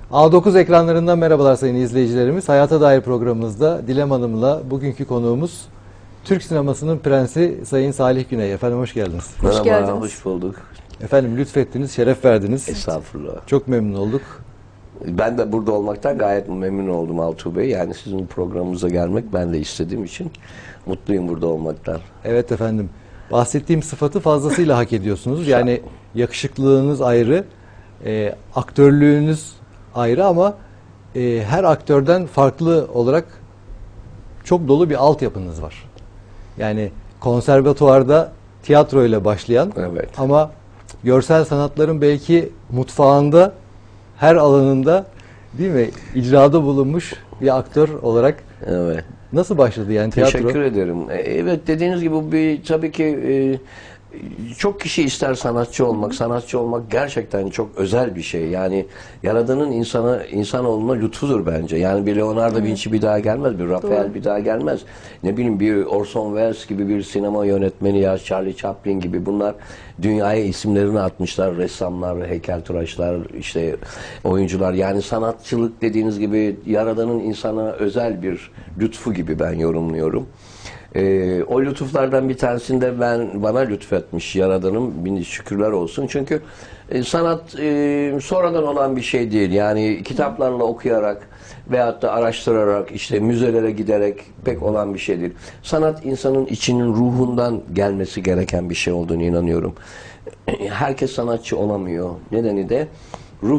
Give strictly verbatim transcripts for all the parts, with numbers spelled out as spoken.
A dokuz ekranlarından merhabalar sayın izleyicilerimiz. Hayata Dair programımızda Dilem Hanım'la bugünkü konuğumuz Türk sinemasının prensi Sayın Salih Güney. Efendim hoş geldiniz. Hoş Merhaba, geldiniz. hoş bulduk. Efendim lütfettiniz, şeref verdiniz. Estağfurullah. Çok memnun olduk. Ben de burada olmaktan gayet memnun oldum Altuğ Bey. Yani sizin programımıza gelmek ben de istediğim için mutluyum burada olmaktan. Evet efendim. Bahsettiğim sıfatı fazlasıyla hak ediyorsunuz. Yani yakışıklılığınız ayrı, e, aktörlüğünüz ayrı ama e, her aktörden farklı olarak çok dolu bir altyapınız var. Yani konservatuvarda tiyatro ile başlayan Evet. ama görsel sanatların belki mutfağında her alanında değil mi icrada bulunmuş bir aktör olarak Evet. nasıl başladı yani tiyatro? Teşekkür ederim. E, Evet, dediğiniz gibi bu bir tabii ki e, çok kişi ister sanatçı olmak. Sanatçı olmak gerçekten çok özel bir şey. Yani Yaradan'ın insana, insanoğluna lütfudur bence. Yani bir Leonardo Vinci bir daha gelmez, bir Rafael Doğru. bir daha gelmez. Ne bileyim bir Orson Welles gibi bir sinema yönetmeni ya Charlie Chaplin gibi bunlar dünyaya isimlerini atmışlar. Ressamlar, heykeltıraşlar, işte oyuncular. Yani sanatçılık dediğiniz gibi Yaradan'ın insana özel bir lütfu gibi ben yorumluyorum. Ee, o lütuflardan bir tanesini de ben bana lütfetmiş Yaradan'ım. Bin şükürler olsun. Çünkü e, sanat e, sonradan olan bir şey değil. Yani kitaplarla okuyarak veyahut da araştırarak, işte müzelere giderek pek olan bir şey değil. Sanat insanın içinin ruhundan gelmesi gereken bir şey olduğunu inanıyorum. Herkes sanatçı olamıyor. Nedeni de ruh.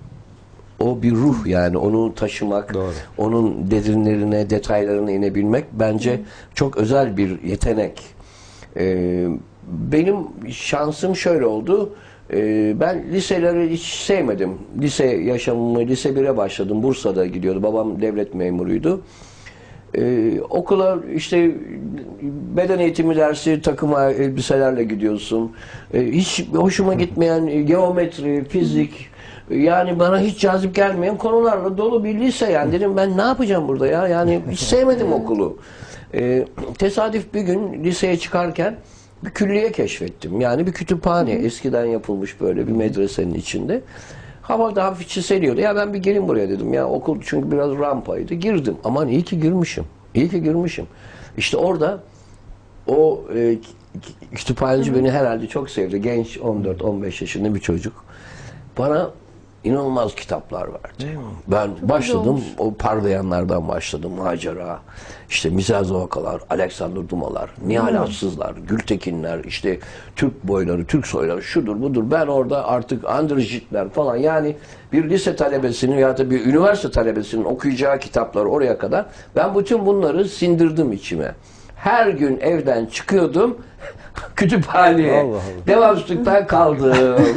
O bir ruh, yani onu taşımak, Doğru. onun derinlerine, detaylarına inebilmek bence çok özel bir yetenek. Ee, benim şansım şöyle oldu. Ee, ben liseleri hiç sevmedim. Lise yaşamımı, lise bire başladım. Bursa'da gidiyordu. Babam devlet memuruydu. Ee, okula işte beden eğitimi dersi takım elbiselerle gidiyorsun. Ee, hiç hoşuma gitmeyen geometri, fizik, yani bana hiç cazip gelmeyen konularla dolu bir lise. Yani dedim ben ne yapacağım burada ya? Yani hiç sevmedim okulu. Ee, tesadüf bir gün liseye çıkarken bir külliye keşfettim. Yani bir kütüphane, eskiden yapılmış böyle bir medresenin içinde. Hava da hafif çiseliyordu. Ya ben bir gireyim buraya dedim. Ya okul çünkü biraz rampaydı. Girdim. Aman iyi ki girmişim. İyi ki girmişim. İşte orada o e, kütüphaneci beni herhalde çok sevdi. Genç, on dört on beş yaşında bir çocuk. Bana inanılmaz kitaplar verdi. Ben Çok başladım, o parlayanlardan başladım. Macera, işte Mizaz Vakalar, Alexander Dumalar, Nihal Atsızlar, Gültekinler, işte Türk boyları, Türk soyları, şudur budur. Ben orada artık Andrejitler falan, yani bir lise talebesinin ya da bir üniversite talebesinin okuyacağı kitaplar oraya kadar. Ben bütün bunları sindirdim içime. Her gün evden çıkıyordum kütüphaneye. Allah Allah. Devamsızlıktan kaldım.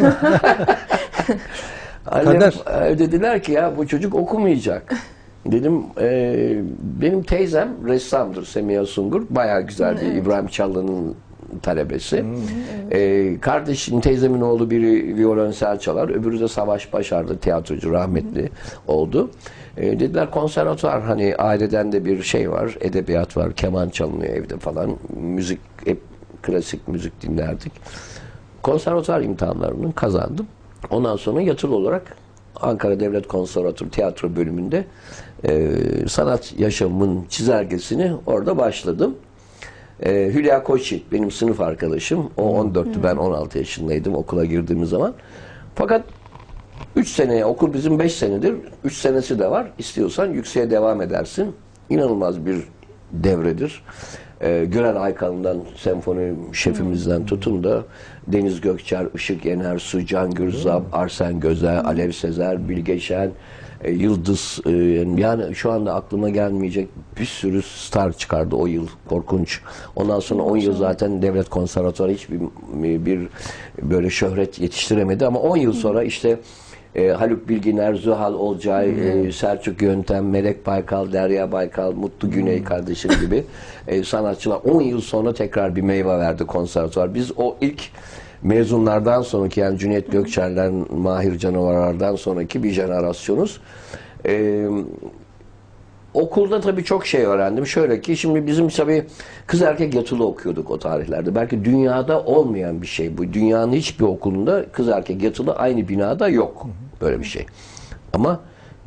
Annem, e, dediler ki ya bu çocuk okumayacak. Dedim e, benim teyzem ressamdır, Semiha Sungur. Bayağı güzel bir İbrahim Çallı'nın talebesi. E, kardeşim, teyzemin oğlu biri violonsel çalar, öbürü de Savaş Başar'da tiyatrocu, rahmetli oldu. E, dediler konservatuvar, hani aileden de bir şey var, edebiyat var, keman çalınıyor evde falan. Müzik, hep klasik müzik dinlerdik. Konservatuvar imtihanlarını kazandım. Ondan sonra yatılı olarak Ankara Devlet Konservatuvarı Tiyatro bölümünde e, sanat yaşamımın çizelgesini orada başladım. E, Hülya Koçyiğit benim sınıf arkadaşım. O on dörttü, ben on altı yaşındaydım okula girdiğimiz zaman. Fakat üç seneye, okul bizim beş senedir. üç senesi de var. İstiyorsan yükseğe devam edersin. İnanılmaz bir devredir. Ee, Gülen Aykan'dan, senfoni şefimizden tutun da Deniz Gökçer, Işık Yener Su, Can Gürzap, Arsen Gözer, Alev Sezer, Bilge Şen, e, Yıldız, e, yani şu anda aklıma gelmeyecek bir sürü star çıkardı o yıl. Korkunç. Ondan sonra on yıl zaten Devlet Konservatuvarı hiçbir bir böyle şöhret yetiştiremedi ama on yıl sonra işte E, Haluk Bilginer, Zuhal Olcay, e, Selçuk Yöntem, Melek Baykal, Derya Baykal, Mutlu Güney kardeşim gibi e, sanatçılar on yıl sonra tekrar bir meyve verdi konservatuvar. Biz o ilk mezunlardan sonraki, yani Cüneyt Gökçer'ler, Mahir Canavarlar'dan sonraki bir jenerasyonuz. E, Okulda tabii çok şey öğrendim. Şöyle ki şimdi bizim tabii kız erkek yatılı okuyorduk o tarihlerde. Belki dünyada olmayan bir şey bu. Dünyanın hiçbir okulunda kız erkek yatılı aynı binada yok. Böyle bir şey. Ama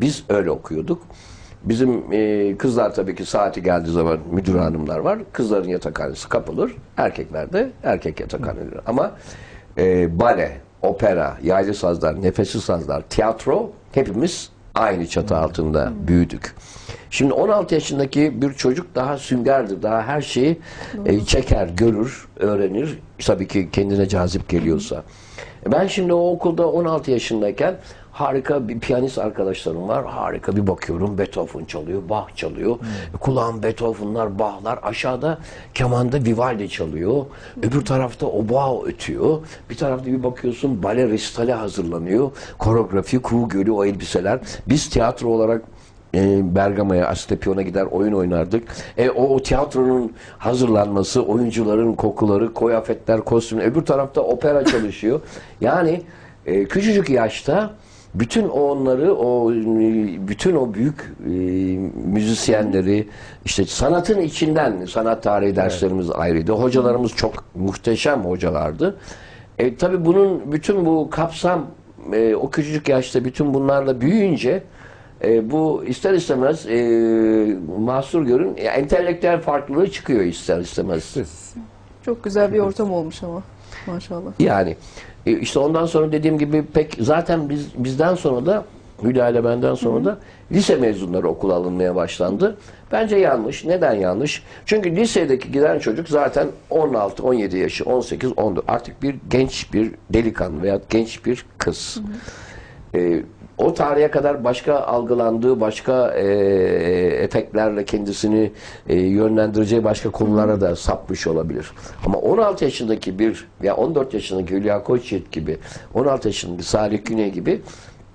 Biz öyle okuyorduk. Bizim e, kızlar tabii ki saati geldiği zaman müdür hanımlar var. Kızların yatakhanesi kapılır. Erkekler de erkek yatakhaneleri. Ama e, bale, opera, yaylı sazlar, nefesli sazlar, tiyatro hepimiz aynı çatı altında büyüdük. Şimdi on altı yaşındaki bir çocuk daha süngerdir. Daha her şeyi e, çeker, görür, öğrenir. Tabii ki kendine cazip geliyorsa. Ben şimdi o okulda on altı yaşındayken harika bir piyanist arkadaşlarım var. Harika bir bakıyorum. Beethoven çalıyor, Bach çalıyor. Hmm. Kulağım Beethoven'lar, Bach'lar. Aşağıda kemanda Vivaldi çalıyor. Öbür tarafta oboa ötüyor. Bir tarafta bir bakıyorsun bale resitali hazırlanıyor. Koreografi, kuğu gölü, o elbiseler. Biz tiyatro olarak E, Bergama'ya, Asclepion'a gider oyun oynardık. E, o, o tiyatronun hazırlanması, oyuncuların kokuları, kıyafetler, kostümler. Öbür tarafta opera çalışıyor. Yani e, küçücük yaşta bütün onları, o bütün o büyük e, müzisyenleri, işte sanatın içinden, sanat tarihi derslerimiz evet. ayrıydı. Hocalarımız çok muhteşem hocalardı. E, tabii bunun bütün bu kapsam e, o küçücük yaşta bütün bunlarla büyüyünce E, bu ister istemez e, mahsur görün, ya, entelektüel farklılığı çıkıyor ister istemez. Çok güzel bir ortam olmuş ama maşallah. Yani e, işte ondan sonra dediğim gibi pek zaten biz bizden sonra da Hülya ile benden sonra Hı-hı. da lise mezunları okula alınmaya başlandı. Bence yanlış. Neden yanlış? Çünkü lisedeki giden çocuk zaten on altı on yedi yaşı, on sekiz on dört artık bir genç bir delikanlı veya genç bir kız. E, O tarihe kadar başka algılandığı, başka e, efektlerle kendisini e, yönlendireceği başka konulara da sapmış olabilir. Ama on altı yaşındaki bir ya on dört yaşındaki Hülya Koçyiğit gibi, on altı yaşındaki Salih Güney gibi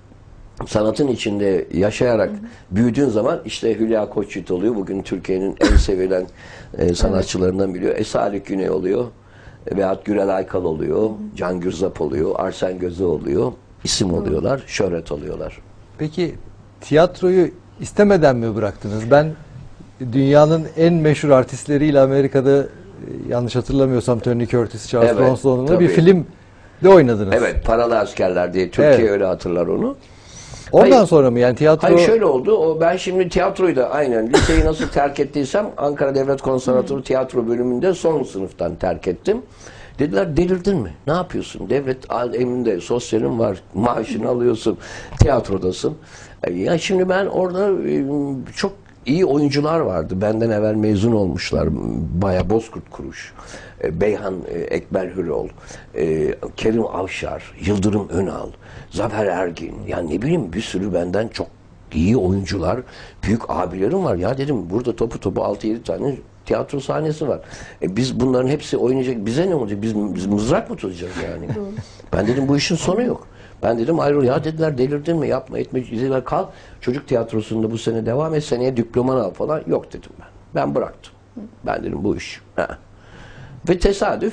sanatın içinde yaşayarak büyüdüğün zaman işte Hülya Koçyiğit oluyor. Bugün Türkiye'nin en sevilen e, sanatçılarından biri. E, Salih Güney oluyor. E, veyahut Gürel Aykal oluyor. Can Gürzap oluyor. Arsen Göze oluyor. İsim oluyorlar, şöhret oluyorlar. Peki tiyatroyu istemeden mi bıraktınız? Ben dünyanın en meşhur artistleriyle Amerika'da yanlış hatırlamıyorsam Tony Curtis, Charles evet, Bronson'la bir film de oynadınız. Evet, Paralı Askerler diye Türkiye evet. öyle hatırlar onu. Oradan hayır, sonra mı yani tiyatro? Hayır şöyle oldu. O ben şimdi tiyatroyu da aynen liseyi nasıl terk ettiysem Ankara Devlet Konservatuarı tiyatro bölümünde son sınıftan terk ettim. Dediler delirdin mi? Ne yapıyorsun? Devlet emrinde sosyalin var. Maaşını alıyorsun. Tiyatrodasın. Ya şimdi ben orada çok iyi oyuncular vardı. Benden evvel mezun olmuşlar. Baya Bozkurt Kuruş. Beyhan Ekber Hürol. Kerim Avşar. Yıldırım Önal. Zafer Ergin. Yani ne bileyim bir sürü benden çok iyi oyuncular. Büyük abilerim var. Ya dedim burada topu topu altı yedi tane tiyatro sahnesi var. E biz bunların hepsi oynayacak. Bize ne olacak? Biz, biz mızrak mı tutacağız yani? Ben dedim bu işin sonu yok. Ben dedim ayrıl ya dediler delirdin mi? Yapma etme. Dediler kal çocuk tiyatrosunda bu sene devam et. Seneye diplomanı al falan. Yok dedim ben. Ben bıraktım. Ben dedim bu iş. Ha. Ve tesadüf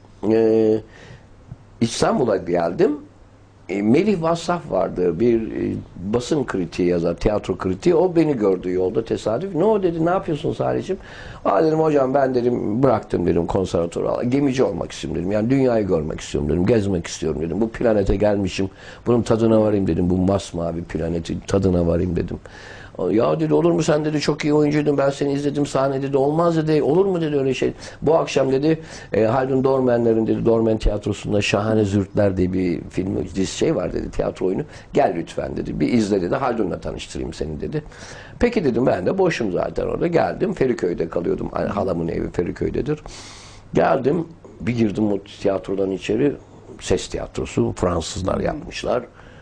e, İstanbul'a geldim. E, Melih Vassaf vardı. Bir e, basın kritiği yazar, tiyatro kritiği. O beni gördü yolda tesadüf. Ne o dedi, ne yapıyorsun Salih'cim? Aa dedim hocam ben dedim bıraktım dedim konservatuvarı. Gemici olmak istiyorum dedim. Yani dünyayı görmek istiyorum dedim. Gezmek istiyorum dedim. Bu planete gelmişim. Bunun tadına varayım dedim. Bu masmavi planetin tadına varayım dedim. Ya dedi olur mu sen dedi çok iyi oyuncuydun ben seni izledim sahnede dedi olmaz dedi olur mu dedi öyle şey. Bu akşam dedi e, Haldun Dormenler'in dedi Dormen Tiyatrosu'nda Şahane Zürtler diye bir film dizi şey var dedi tiyatro oyunu. Gel lütfen dedi bir izle dedi Haldun'la tanıştırayım seni dedi. Peki dedim ben de boşum zaten orada geldim Feriköy'de kalıyordum. Yani halamın evi Feriköy'dedir. Geldim bir girdim o tiyatrodan içeri ses tiyatrosu Fransızlar yapmışlar.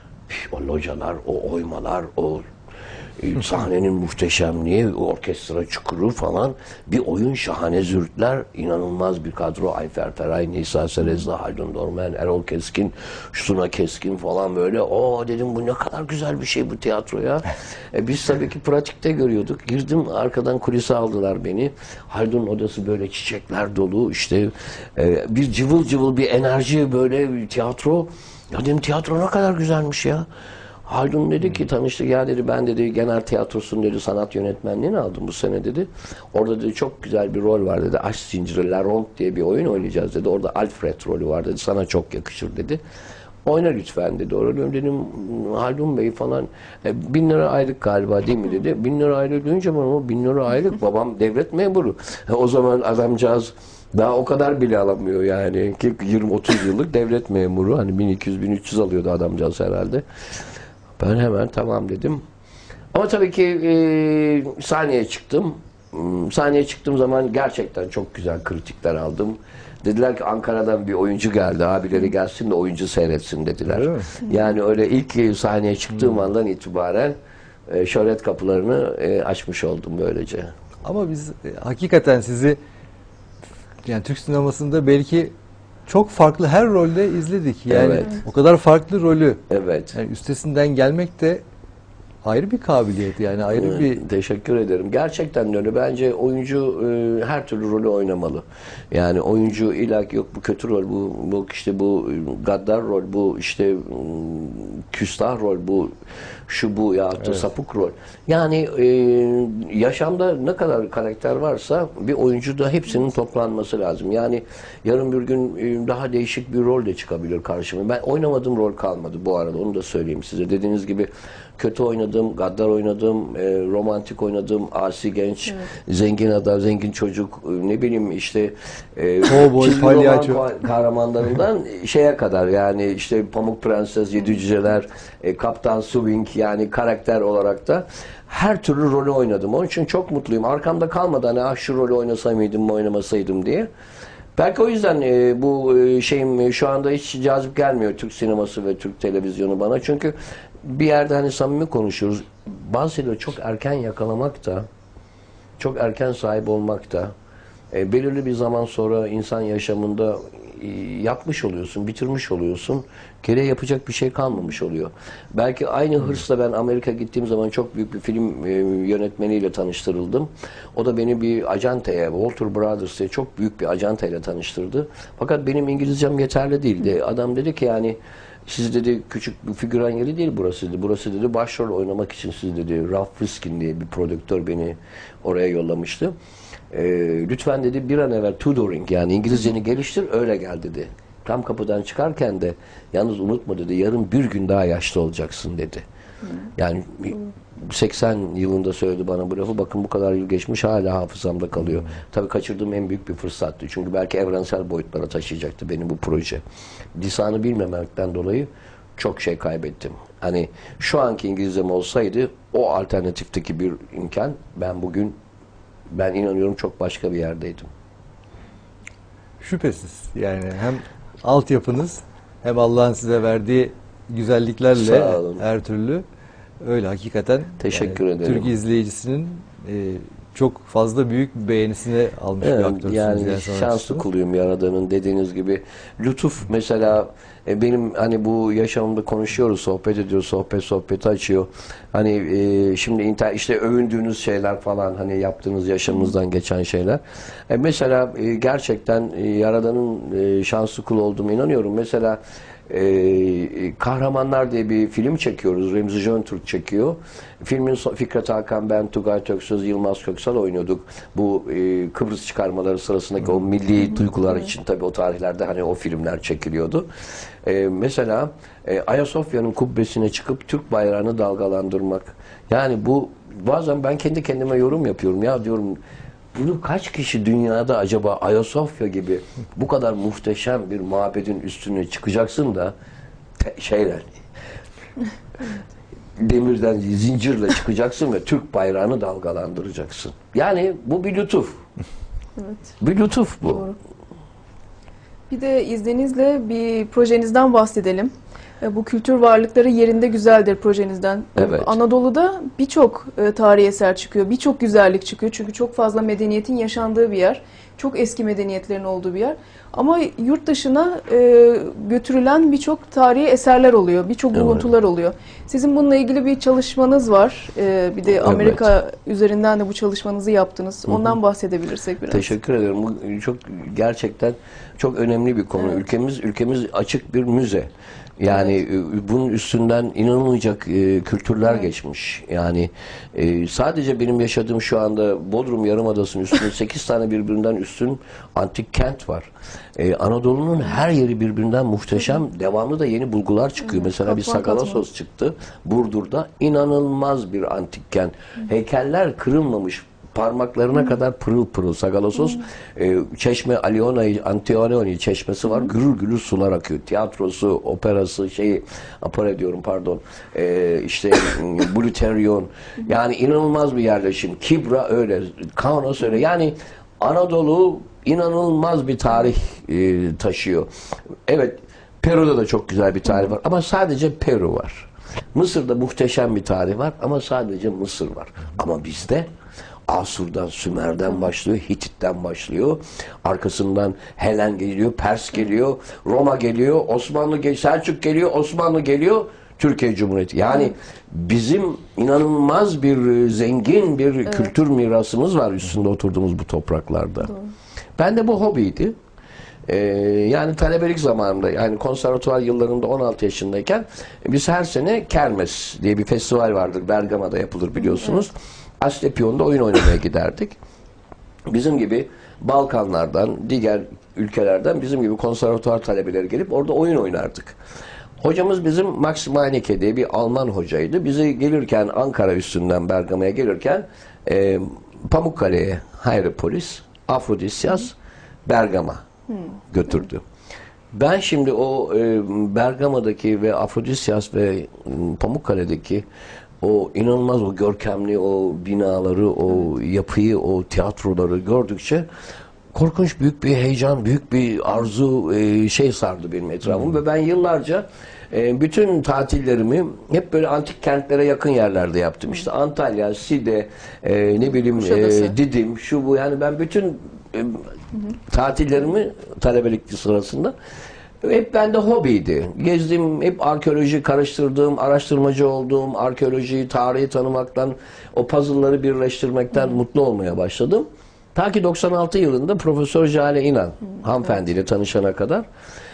O localar o oymalar o sahnenin muhteşemliği, orkestra çukuru falan bir oyun şahane zürtler, inanılmaz bir kadro. Ayfer Feray, Nisa Serezli, Haldun Dormen, Erol Keskin, Suna Keskin falan böyle. O dedim bu ne kadar güzel bir şey bu tiyatro ya. e, biz tabii ki pratikte görüyorduk. Girdim arkadan kulise aldılar beni. Haldun odası böyle çiçekler dolu işte e, bir cıvıl cıvıl bir enerji böyle bir tiyatro. Ya dedim tiyatro ne kadar güzelmiş ya. Haldun dedi ki tanıştık ya dedi ben dedi genel tiyatrosun dedi sanat yönetmenliğini aldım bu sene dedi. Orada dedi çok güzel bir rol var dedi. Aşk Zinciri La Ronde diye bir oyun oynayacağız dedi. Orada Alfred rolü var dedi. Sana çok yakışır dedi. oyna lütfen dedi. Orada dedim Haldun Bey falan e, bin lira aylık galiba değil mi dedi. Bin lira aylık duyunca bana o bin lira aylık babam devlet memuru. E, o zaman adamcağız daha o kadar bile alamıyor yani. yirmi otuz yıllık devlet memuru. Hani bin iki yüz bin üç yüz alıyordu adamcağız herhalde. Ben hemen tamam dedim. Ama tabii ki e, sahneye çıktım. Sahneye çıktığım zaman gerçekten çok güzel kritikler aldım. Dediler ki Ankara'dan bir oyuncu geldi. Abileri gelsin de oyuncu seyretsin dediler. Öyle mi? Yani öyle ilk sahneye çıktığım andan itibaren e, şöhret kapılarını e, açmış oldum böylece. Ama biz e, hakikaten sizi yani Türk sinemasında belki çok farklı her rolde izledik. Yani Evet. o kadar farklı rolü Evet. yani üstesinden gelmek de ayrı bir kabiliyet yani ayrı Evet, bir teşekkür ederim. Gerçekten de öyle. Bence oyuncu e, her türlü rolü oynamalı. Yani oyuncu illaki yok bu kötü rol, bu, bu işte bu gaddar rol, bu işte mm, küstah rol, bu şu bu ya da Evet. sapık rol. Yani e, yaşamda ne kadar karakter varsa bir oyuncuda hepsinin toplanması lazım. Yani yarın bir gün e, daha değişik bir rol de çıkabilir karşıma. Ben oynamadığım rol kalmadı bu arada. Onu da söyleyeyim size. Dediğiniz gibi kötü oynadım, gaddar oynadım, e, romantik oynadım, asi genç, Evet. zengin adam, zengin çocuk, e, ne bileyim işte e, Kovboy, çizgi roman palyaço. ka- kahramanlarından şeye kadar yani işte Pamuk Prenses, Yedi Cüceler, e, Kaptan Swing yani karakter olarak da her türlü rolü oynadım. Onun için çok mutluyum. Arkamda kalmadı hani ah şu rolü oynasaydım mı oynamasaydım diye. Belki o yüzden e, bu e, şeyim e, şu anda hiç cazip gelmiyor Türk sineması ve Türk televizyonu bana. Çünkü bir yerde hani samimi konuşuyoruz. Bazı şeyleri çok erken yakalamak da, çok erken sahip olmak da e, belirli bir zaman sonra insan yaşamında e, yapmış oluyorsun, bitirmiş oluyorsun. Geriye yapacak bir şey kalmamış oluyor. Belki aynı hırsla ben Amerika gittiğim zaman çok büyük bir film e, yönetmeniyle tanıştırıldım. O da beni bir acenteye, Walter Brothers diye çok büyük bir acenteyle tanıştırdı. Fakat benim İngilizcem yeterli değildi. Adam dedi ki yani siz dedi küçük bir figüran yeri değil burası dedi. Burası dedi başrol oynamak için siz dedi Ralph Friskin diye bir prodüktör beni oraya yollamıştı. Ee, lütfen dedi bir an evvel tutoring yani İngilizceni geliştir öyle gel dedi. Tam kapıdan çıkarken de yalnız unutma dedi yarın bir gün daha yaşlı olacaksın dedi. Yani seksen yılında söyledi bana bu lafı. Bakın bu kadar yıl geçmiş hala hafızamda kalıyor. Hmm. Tabii kaçırdığım en büyük bir fırsattı. Çünkü belki evrensel boyutlara taşıyacaktı beni bu proje. Lisanı bilmemekten dolayı çok şey kaybettim. Hani şu anki İngilizcem olsaydı o alternatifteki bir imkan ben bugün ben inanıyorum çok başka bir yerdeydim. şüphesiz yani hem altyapınız hem Allah'ın size verdiği güzelliklerle Sağ olun. her türlü öyle hakikaten Teşekkür yani ederim. Türk izleyicisinin e, çok fazla büyük bir beğenisini almış Evet, bir aktörsünüz. yani Yani şanslı sanatçısınız. kuluyum Yaradan'ın dediğiniz gibi. Lütuf mesela e, benim hani bu yaşamımda konuşuyoruz, sohbet ediyoruz, sohbet sohbeti açıyor. Hani e, şimdi inter, işte övündüğünüz şeyler falan hani yaptığınız yaşamınızdan geçen şeyler. E, mesela e, gerçekten e, Yaradan'ın e, şanslı kul olduğumu inanıyorum. Mesela Ee, Kahramanlar diye bir film çekiyoruz. Remzi Jöntürk çekiyor. Filmin so- Fikret Hakan, ben, Tugay Töksöz, Yılmaz Köksal oynuyorduk. Bu e, Kıbrıs çıkarmaları sırasındaki o milli duygular için tabii o tarihlerde hani o filmler çekiliyordu. E, mesela e, Ayasofya'nın kubbesine çıkıp Türk bayrağını dalgalandırmak. Yani bu bazen ben kendi kendime yorum yapıyorum. Ya diyorum bunu kaç kişi dünyada acaba Ayasofya gibi bu kadar muhteşem bir mabedin üstüne çıkacaksın da te- şeyler demirden zincirle çıkacaksın ve Türk bayrağını dalgalandıracaksın. Yani bu bir lütuf. Evet. Bir lütuf bu. Doğru. Bir de izninizle bir projenizden bahsedelim. E, Bu kültür varlıkları yerinde güzeldir projenizden. Evet. Anadolu'da birçok e, tarihi eser çıkıyor, birçok güzellik çıkıyor. Çünkü çok fazla medeniyetin yaşandığı bir yer. Çok eski medeniyetlerin olduğu bir yer. Ama yurt dışına e, götürülen birçok tarihi eserler oluyor, birçok Evet. buluntular oluyor. Sizin bununla ilgili bir çalışmanız var. E, bir de Amerika üzerinden de bu çalışmanızı yaptınız. Ondan bahsedebilirsek biraz. Teşekkür ederim. Bu çok gerçekten çok önemli bir konu. Evet. Ülkemiz ülkemiz açık bir müze. Yani e, bunun üstünden inanılmayacak e, kültürler Evet. geçmiş. Yani e, sadece benim yaşadığım şu anda Bodrum Yarımadası'nın üstünde sekiz tane birbirinden üstün antik kent var. Ee, Anadolu'nun her yeri birbirinden muhteşem. Devamlı da yeni bulgular çıkıyor. Mesela bir Sagalassos çıktı Burdur'da. İnanılmaz bir antik kent. Heykeller kırılmamış. Parmaklarına Hı. kadar pırıl pırıl. Sagalassos e, çeşme Alioni, Antionioni çeşmesi var. Hı. Gürül gürül sular akıyor. Tiyatrosu, operası, şeyi opera diyorum pardon. E, işte Bluterion. Yani inanılmaz bir yerleşim. Kibra öyle. Kaunas öyle. Yani Anadolu inanılmaz bir tarih e, taşıyor. Evet, Peru'da da çok güzel bir tarih var ama sadece Peru var. Mısır'da muhteşem bir tarih var ama sadece Mısır var. Ama bizde Asur'dan, Sümer'den başlıyor, Hitit'ten başlıyor. Arkasından Helen geliyor, Pers geliyor, Roma geliyor, Osmanlı geliyor, Selçuk geliyor, Osmanlı geliyor, Türkiye Cumhuriyeti. Yani evet. bizim inanılmaz bir zengin bir evet. kültür mirasımız var üstünde oturduğumuz bu topraklarda. Doğru. Ben de bu hobiydi. Ee, yani talebelik zamanında, yani konservatuvar yıllarında on altı yaşındayken biz her sene Kermes diye bir festival vardır. Bergama'da yapılır biliyorsunuz. Evet. Asclepion'da oyun oynamaya giderdik. Bizim gibi Balkanlardan, diğer ülkelerden bizim gibi konservatuvar talebeleri gelip orada oyun oynardık. Hocamız bizim Max Meinecke diye bir Alman hocaydı. Bizi gelirken Ankara üstünden Bergama'ya gelirken e, Pamukkale'ye Hierapolis, Afrodisyas, Bergama hmm. götürdü. Ben şimdi o e, Bergama'daki ve Afrodisyas ve e, Pamukkale'deki o inanılmaz o görkemli o binaları, o yapıyı, o tiyatroları gördükçe korkunç büyük bir heyecan, büyük bir arzu e, şey sardı benim etrafım hmm. ve ben yıllarca e, bütün tatillerimi hep böyle antik kentlere yakın yerlerde yaptım. Hmm. İşte Antalya, Side, e, ne bileyim e, Didim, şu bu, yani ben bütün e, hmm. tatillerimi talebelik sırasında hep bende hobiydi. Gezdim, hep arkeoloji karıştırdım, araştırmacı oldum, arkeolojiyi, tarihi tanımaktan, o puzzle'ları birleştirmekten hmm. mutlu olmaya başladım. Ta ki doksan altı yılında Profesör Jale İnan hmm. hanımefendiyle evet. tanışana kadar.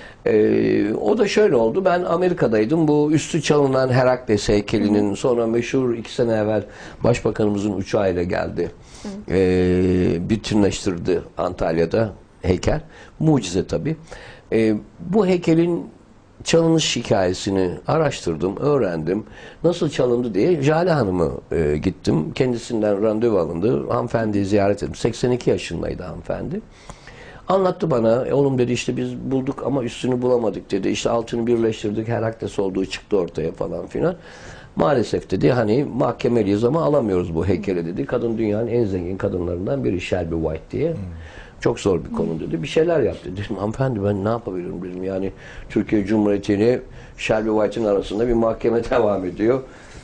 Ee, o da şöyle oldu, ben Amerika'daydım. Bu üstü çalınan Herakles heykelinin hmm. sonra meşhur iki sene evvel Başbakanımızın uçağıyla geldi. Hmm. Ee, bütünleştirdi Antalya'da heykel. Mucize tabii. Ee, bu heykelin çalınış hikayesini araştırdım, öğrendim. Nasıl çalındı diye Jale Hanım'ı e, gittim. Kendisinden randevu alındı. Hanımefendiyi ziyaret ettim. seksen iki yaşındaydı hanımefendi. Anlattı bana. E, oğlum dedi, işte biz bulduk ama üstünü bulamadık dedi. İşte altını birleştirdik. Herakles olduğu çıktı ortaya falan filan. Maalesef dedi, hani mahkemeliyiz ama alamıyoruz bu heykeli dedi. Kadın dünyanın en zengin kadınlarından biri, Shelby White diye. Hmm. Çok zor bir konu dedi. Bir şeyler yaptı. Dedim hanımefendi ben ne yapabilirim dedim. Yani Türkiye Cumhuriyeti'ni Shelby White'in arasında bir mahkeme devam ediyor.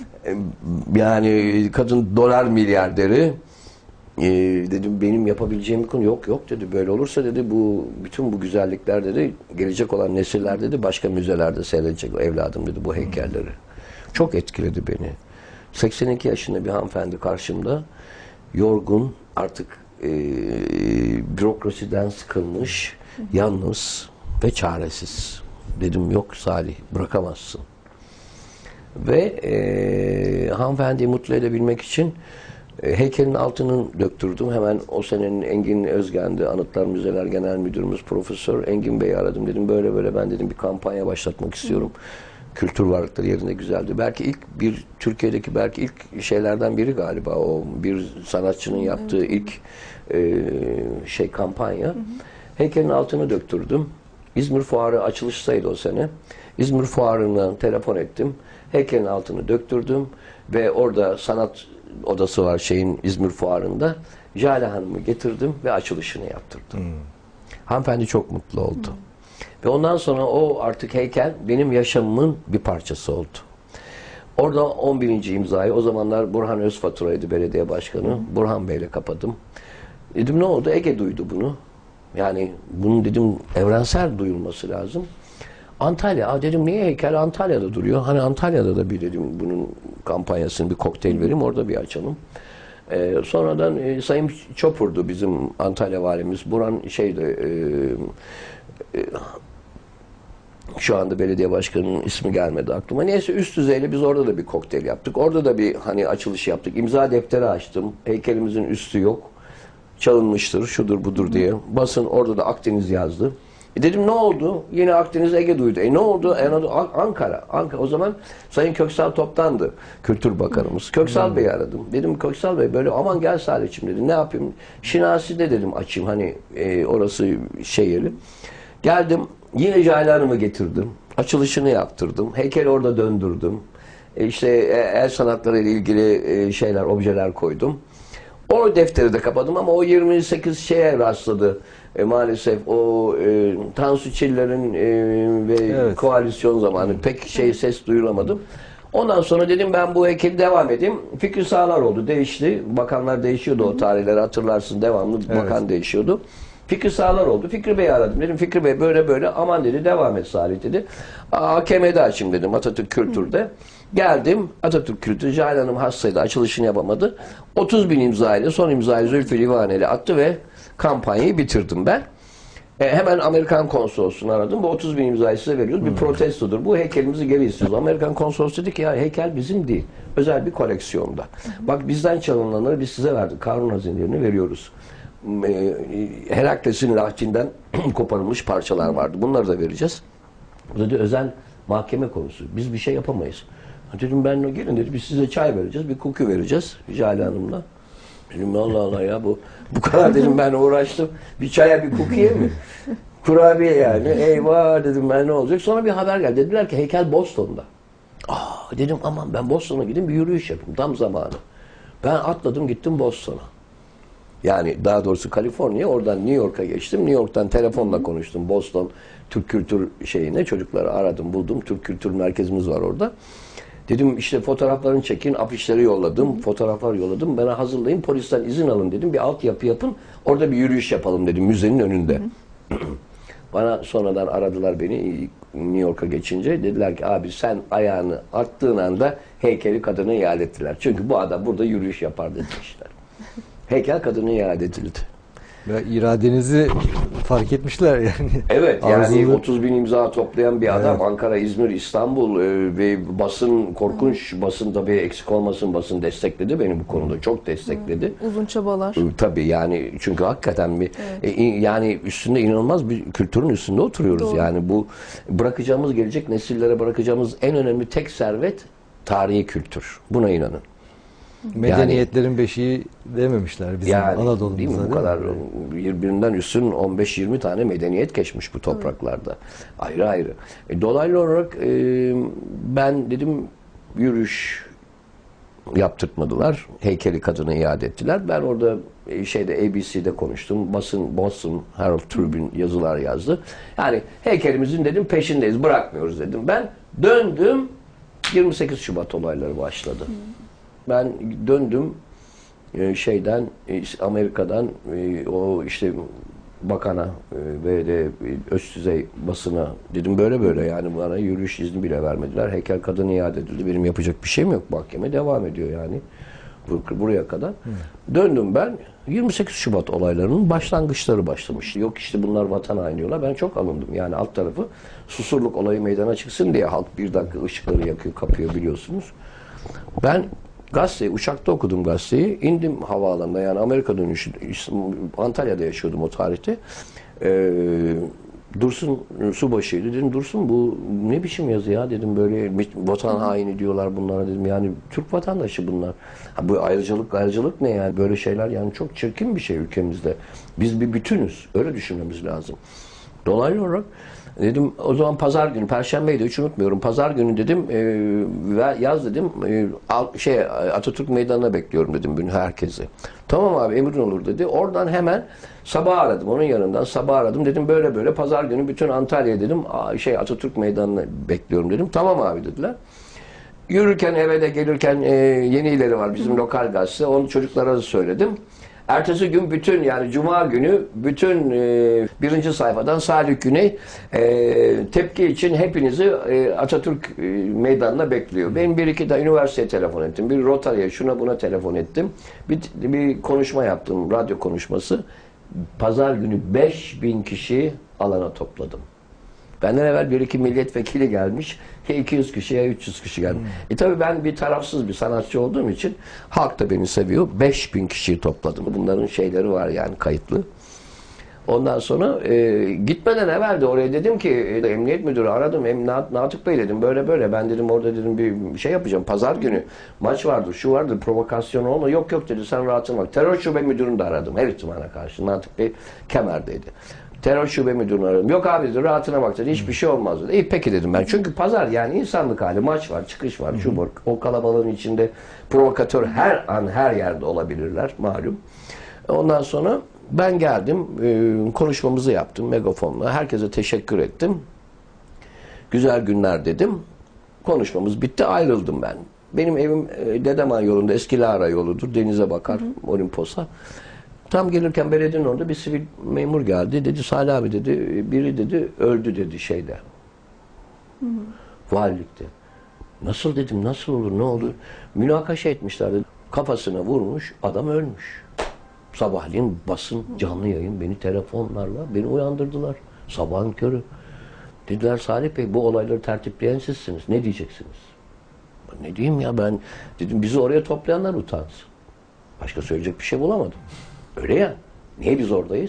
Yani kadın dolar milyarderi. Ee, dedim benim yapabileceğim bir konu yok yok dedi. Böyle olursa dedi bu bütün bu güzellikler dedi gelecek olan nesiller dedi başka müzelerde seyredecek evladım dedi bu heykelleri. Çok etkiledi beni. seksen iki yaşında bir hanımefendi karşımda, yorgun, artık e, bürokrasiden sıkılmış, yalnız ve çaresiz. Dedim yok Salih, bırakamazsın. Ve e, hanımefendiyi mutlu edebilmek için e, heykelin altını döktürdüm. Hemen o senenin Engin Özgen'di, Anıtlar Müzeler Genel Müdürümüz Profesör Engin Bey'i aradım. Dedim böyle böyle ben dedim bir kampanya başlatmak istiyorum. Kültür varlıkları yerinde güzeldi. Belki ilk bir Türkiye'deki belki ilk şeylerden biri galiba o bir sanatçının yaptığı evet. ilk e, şey kampanya. Hı hı. Heykelin altını döktürdüm. İzmir Fuarı açılıştaydı o sene. İzmir Fuarı'na telefon ettim. Heykelin altını döktürdüm ve orada sanat odası var şeyin İzmir Fuarı'nda. Jale Hanım'ı getirdim ve açılışını yaptırdım. Hmm. Hanımefendi çok mutlu oldu. Hmm. Ve ondan sonra o artık heykel benim yaşamımın bir parçası oldu. Orada on birinci imzayı, o zamanlar Burhan Özfatura'ydı belediye başkanı. Hmm. Burhan Bey'le kapadım. Dedim ne oldu? Ege duydu bunu. Yani bunun dedim evrensel duyulması lazım. Antalya, Aa, dedim niye heykel Antalya'da duruyor? Hani Antalya'da da bir dedim bunun kampanyasını bir kokteyl vereyim, orada bir açalım. Ee, sonradan e, Sayın Çopur'du bizim Antalya valimiz. Burhan şeydi e, e, şu anda belediye başkanının ismi gelmedi aklıma. Neyse üst düzeyli biz orada da bir kokteyl yaptık. Orada da bir hani açılış yaptık. İmza defteri açtım. Heykelimizin üstü yok. çalınmıştır, şudur budur diye. Basın orada da Akdeniz yazdı. E dedim ne oldu? Yine Akdeniz Ege duydu. E ne oldu? En adı Ankara. Ankara. O zaman Sayın Köksal Top'tandı Kültür Bakanımız. Köksal hmm. Bey'i aradım. Dedim Köksal Bey böyle aman gel Salih'cim dedi. Ne yapayım? Şinasi'de dedim açayım hani e, orası şey yeri. Geldim. Yine Cale Hanım'ı getirdim. Açılışını yaptırdım. Heykeli orada döndürdüm. E işte el sanatları ile ilgili şeyler, objeler koydum. O defteri de kapadım ama o yirmi sekiz şeye rastladı. E, maalesef o e, Tansu Çiller'in e, ve evet. koalisyon zamanı pek şey ses duyuramadım. Ondan sonra dedim ben bu heykeli devam edeyim. Fikri Sağlar oldu. Değişti. Bakanlar değişiyordu o tarihleri hatırlarsın. Devamlı evet. bakan değişiyordu. Fikri Sağlar oldu. Fikri Bey'i aradım. Dedim Fikri Bey böyle böyle aman dedi devam et Salih dedi. A K M'de açayım dedim Atatürk Kültür'de. Geldim Atatürk Kültür. Cale Hanım hastaydı. Açılışını yapamadı. otuz bin imza ile son imzayı Zülfü Livaneli attı ve kampanyayı bitirdim ben. E, hemen Amerikan konsolosunu aradım. Bu otuz bin imzayı size veriyoruz. Bir hmm. protestodur. Bu heykelimizi geri istiyoruz. Amerikan konsolos dedi ki ya heykel bizim değil. Özel bir koleksiyonda. Hmm. Bak bizden çalınanları biz size verdik. Karun hazinelerini veriyoruz. Herakles'in lahtinden koparılmış parçalar vardı. Bunları da vereceğiz. Bu dedi özel mahkeme konusu. Biz bir şey yapamayız. Dedim ben gelin dedi biz size çay vereceğiz. Bir koku vereceğiz. Cale Hanım'la. Dedim Allah Allah ya bu bu kadar dedim ben uğraştım. Bir çaya bir kokuya mi? Kurabiye yani. Eyvah dedim ben ne olacak? Sonra bir haber geldi. Dediler ki heykel Boston'da. Aa dedim aman ben Boston'a gideyim bir yürüyüş yapayım. Tam zamanı. Ben atladım gittim Boston'a. Yani daha doğrusu Kaliforniya, oradan New York'a geçtim. New York'tan telefonla konuştum. Boston Türk Kültür şeyine çocukları aradım, buldum. Türk Kültür Merkezimiz var orada. Dedim işte fotoğraflarını çekin, afişleri yolladım, fotoğraflar yolladım. Bana hazırlayın, polisten izin alın dedim. Bir altyapı yapın, orada bir yürüyüş yapalım dedim müzenin önünde. Bana sonradan aradılar beni New York'a geçince. Dediler ki abi sen ayağını attığın anda heykeli kadına iade ettiler. Çünkü bu adam burada yürüyüş yapar demişler. Heykel kadına iade edildi. Ve iradenizi fark etmişler yani. Evet yani Arzulu... otuz bin imza toplayan bir adam evet. Ankara, İzmir, İstanbul e, ve basın korkunç hmm. basın tabii eksik olmasın basın destekledi beni bu konuda çok destekledi. Hmm. Uzun çabalar. Tabii yani çünkü hakikaten bir evet. e, yani üstünde inanılmaz bir kültürün üstünde oturuyoruz. Doğru. Yani bu bırakacağımız gelecek nesillere bırakacağımız en önemli tek servet tarihi kültür. Buna inanın. Medeniyetlerin yani, beşiği dememişler bizim yani, Anadolu'muzda. Değil mi? Bu kadar birbirinden üstün on beş yirmi tane medeniyet geçmiş bu topraklarda. Evet. Ayrı ayrı. E, dolaylı olarak e, ben dedim yürüyüş yaptırtmadılar. Heykeli kadına iade ettiler. Ben orada e, şeyde A B C'de konuştum. Basın Boston Herald Tribune yazılar yazdı. Yani heykelimizin dedim peşindeyiz. Bırakmıyoruz dedim. Ben döndüm. yirmi sekiz Şubat olayları başladı. Hı. Ben döndüm e, şeyden e, Amerika'dan e, o işte bakana e, ve de üst düzey basına dedim böyle böyle yani bana yürüyüş izni bile vermediler. Heykel kadına iade edildi. Benim yapacak bir şeyim yok. Mahkeme devam ediyor yani. Buraya kadar. Hı. Döndüm ben. yirmi sekiz Şubat olaylarının başlangıçları başlamıştı. Yok işte bunlar vatan hainiyorlar. Ben çok alındım. Yani alt tarafı Susurluk olayı meydana çıksın diye halk bir dakika ışıkları yakıyor, kapıyor biliyorsunuz. Ben gazeteyi, uçakta okudum gazeteyi. İndim havaalanında yani Amerika dönüşü, Antalya'da yaşıyordum o tarihte. Ee, Dursun Subaşı'ydı. Dedim Dursun bu ne biçim yazı ya dedim böyle vatan haini diyorlar bunlara dedim yani Türk vatandaşı bunlar. Ha, bu ayrıcalık ayrıcalık ne yani böyle şeyler yani çok çirkin bir şey ülkemizde. Biz bir bütünüz. Öyle düşünmemiz lazım. Dolaylı olarak dedim o zaman pazar günü, perşembeydi hiç unutmuyorum. Pazar günü dedim e, yaz dedim e, şey Atatürk Meydanı'na bekliyorum dedim herkesi. Tamam abi emrin olur dedi. Oradan hemen sabah aradım onun yanından sabah aradım dedim böyle böyle pazar günü bütün Antalya dedim şey Atatürk Meydanı'na bekliyorum dedim. Tamam abi dediler. Yürürken eve de gelirken e, yeni ileri var bizim lokal gazete. Onu çocuklara da söyledim. Ertesi gün bütün yani Cuma günü bütün e, birinci sayfadan Salih Güney e, tepki için hepinizi e, Atatürk e, Meydanı'na bekliyor. Ben bir iki de üniversiteye telefon ettim. Bir Rotarya'ya şuna buna telefon ettim. Bir, bir konuşma yaptım. Radyo konuşması. Pazar günü beş bin kişi alana topladım. Benden evvel bir iki milletvekili gelmiş. Ya iki yüz kişi ya üç yüz kişi gelmiş. Hmm. E tabii ben bir tarafsız bir sanatçı olduğum için halk da beni seviyor. beş bin kişiyi topladım. Bunların şeyleri var yani kayıtlı. Ondan sonra e, gitmeden evvel de oraya dedim ki e, emniyet müdürü aradım. Em, Natık Bey dedim böyle böyle ben dedim orada dedim bir şey yapacağım. Pazar günü maç vardır şu vardır provokasyon olma. Yok yok dedi sen rahatın bak. Terör şube müdürünü de aradım her ihtimale karşı. Natık Bey Kemer'deydi. Terör şube müdürünü aradım. Yok abi dedi rahatına bak dedi hiçbir şey olmaz dedi. İyi peki dedim ben. Çünkü pazar yani insanlık hali maç var çıkış var şu var. O kalabalığın içinde provokatör her an her yerde olabilirler malum. Ondan sonra ben geldim, e, konuşmamızı yaptım megafonla. Herkese teşekkür ettim. Güzel günler dedim. Konuşmamız bitti, ayrıldım ben. Benim evim e, Dedeman yolunda, eski Lara yoludur. Denize bakar, hı hı. Olimpos'a. Tam gelirken belediyenin orada bir sivil memur geldi. Dedi Salih abi dedi, biri dedi öldü dedi şeyde. Hı hı. Valilikte. Nasıl dedim, nasıl olur, ne oldu? Münakaşa etmişler dedi. Kafasına vurmuş, adam ölmüş. Sabahleyin basın canlı yayın beni telefonlarla beni uyandırdılar. Sabahın körü. Dediler Salih Bey bu olayları tertipleyen sizsiniz. Ne diyeceksiniz? Ben ne diyeyim ya ben dedim bizi oraya toplayanlar utansın. Başka söyleyecek bir şey bulamadım. Öyle ya. Niye biz oradayız?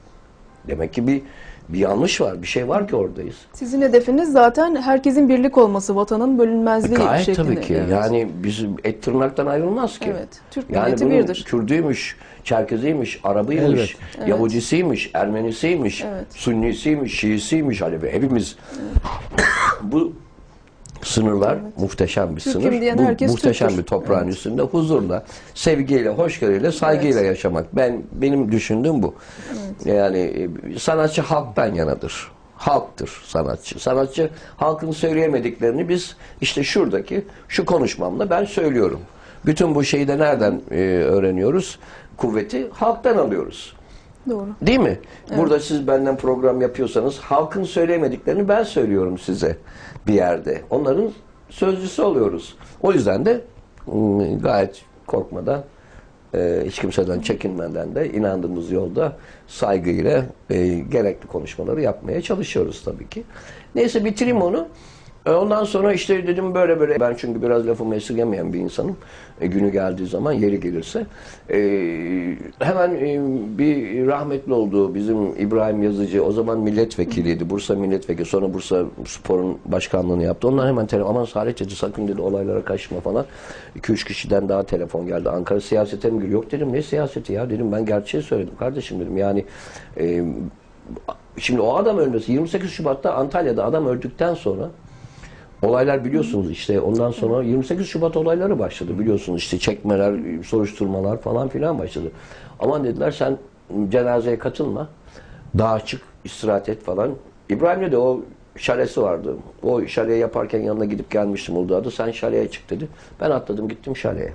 Demek ki bir bir yanlış var. Bir şey var ki oradayız. Sizin hedefiniz zaten herkesin birlik olması, vatanın bölünmezliği Gayet şeklinde. tabii ki. Evet. Yani bizim et tırnaktan ayrılmaz ki. Evet. Türk yani milleti bunun birdir. Kürdüymüş, Çerkeziymiş, Arabıymış, Evet. Yahudisiymiş, Ermenisiymiş, Evet. Sunnisiymiş, Şiisiymiş. Hani hepimiz evet. Bu sınırlar evet. muhteşem bir Türk'üm sınır. diyen Bu herkes muhteşem Türktür. bir toprağın Evet. üstünde huzurla, sevgiyle, hoşgörüyle, saygıyla evet. yaşamak. Ben benim düşündüğüm bu. Evet. Yani sanatçı halktan yanadır. Halktır sanatçı. Sanatçı halkın söyleyemediklerini biz işte şuradaki şu konuşmamla ben söylüyorum. Bütün bu şeyi de nereden e, öğreniyoruz? Kuvveti halktan alıyoruz. Doğru. Değil mi? Evet. Burada siz benden program yapıyorsanız halkın söyleyemediklerini ben söylüyorum size bir yerde. Onların sözcüsü oluyoruz. O yüzden de gayet korkmadan e, hiç kimseden çekinmeden de inandığımız yolda saygıyla e, gerekli konuşmaları yapmaya çalışıyoruz tabii ki. Neyse bitireyim onu. Ondan sonra işte dedim böyle böyle ben çünkü biraz lafımı esirgemeyen bir insanım. E, günü geldiği zaman yeri gelirse. E, hemen e, bir rahmetli olduğu bizim İbrahim Yazıcı o zaman milletvekiliydi. Bursa milletvekili sonra Bursa Spor'un başkanlığını yaptı. Onlar hemen telefon aman Salih dedi sakın dedi olaylara kaçma falan. iki üç kişiden daha telefon geldi. Ankara siyasete mi giriyor? Yok dedim ne siyaseti ya dedim ben gerçeği söyledim kardeşim dedim yani e, şimdi o adam ölmesi yirmi sekiz Şubat'ta Antalya'da adam öldükten sonra olaylar biliyorsunuz işte ondan sonra yirmi sekiz Şubat olayları başladı biliyorsunuz işte çekmeler, soruşturmalar falan filan başladı. Aman dediler sen cenazeye katılma, dağa çık, istirahat et falan. İbrahim'le de o şalesi vardı. O şaleye yaparken yanına gidip gelmiştim Uludağ'da. Sen şaleye çık dedi. Ben atladım gittim şaleye.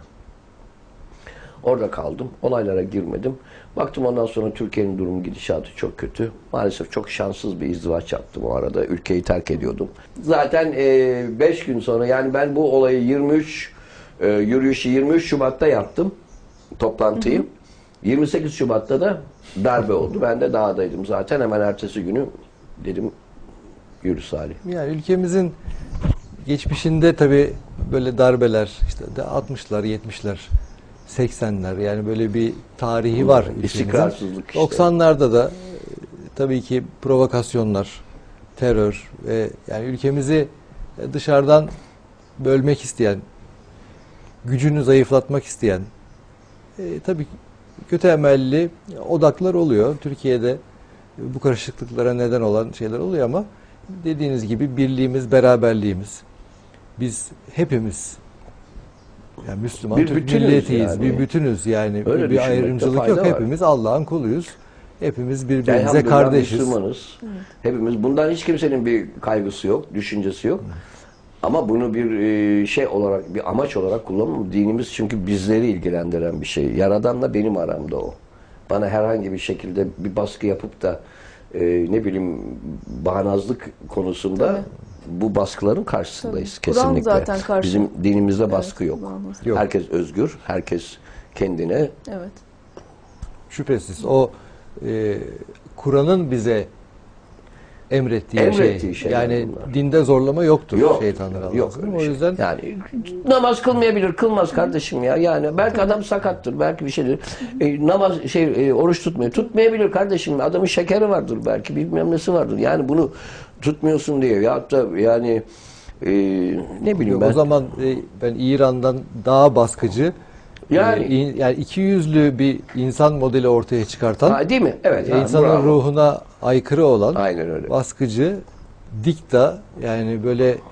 Orada kaldım. Olaylara girmedim. Baktım ondan sonra Türkiye'nin durumu gidişatı çok kötü. Maalesef çok şanssız bir izdivaç yaptım o arada. Ülkeyi terk ediyordum. Zaten beş gün sonra yani ben bu olayı yirmi üç e, yürüyüşü yirmi üç Şubat'ta yaptım. Toplantıyı. Hı hı. yirmi sekiz Şubat'ta da darbe oldu. Ben de dağdaydım zaten. Hemen ertesi günü dedim yürü Salih. Yani ülkemizin geçmişinde tabii böyle darbeler işte de altmışlar, yetmişler seksenler yani böyle bir tarihi var. İstikrarsızlık işte. doksanlarda da tabii ki provokasyonlar, terör ve yani ülkemizi dışarıdan bölmek isteyen, gücünü zayıflatmak isteyen e, tabii kötü emelli odaklar oluyor. Türkiye'de bu karışıklıklara neden olan şeyler oluyor ama dediğiniz gibi birliğimiz, beraberliğimiz biz hepimiz yani Müslüman bir Türk milletiyiz. Yani. Bir bütünüz yani. Öyle bir ayrımcılık yok. Var. Hepimiz Allah'ın kuluyuz. Hepimiz birbirimize kardeşiz. Müslümanız. Hı. Hepimiz bundan hiç kimsenin bir kaygısı yok, düşüncesi yok. Hı. Ama bunu bir şey olarak, bir amaç olarak kullanmam. Dinimiz çünkü bizleri ilgilendiren bir şey. Yaradanla benim aramda o. Bana herhangi bir şekilde bir baskı yapıp da e, ne bileyim bağnazlık konusunda tabii. Bu baskıların karşısındayız tabii. Kesinlikle. Kur'an zaten karşı. Bizim dinimizde evet, baskı yok. yok. Herkes özgür, herkes kendine. Evet. Şüphesiz o e, Kur'an'ın bize emrettiği, Emrettiği şey. şeyler Yani bunlar. dinde zorlama yoktur Yok, şeytanlar Allah'ın. yok öyle O şey. yüzden Yani namaz kılmayabilir, kılmaz kardeşim ya. Yani belki adam sakattır, belki bir şeydir. E, namaz şey e, oruç tutmuyor. Tutmayabilir kardeşim. Adamın şekeri vardır belki, bilmem nesi vardır. Yani bunu tutmuyorsun diye ya da yani e, ne bileyim ben. o zaman e, ben İran'dan daha baskıcı, Yani- e, in- yani iki yüzlü bir insan modeli ortaya çıkartan, Ha, değil mi? Evet. e, ha, insanın bravo. ruhuna aykırı olan, Aynen öyle. baskıcı, dikta, yani böyle e,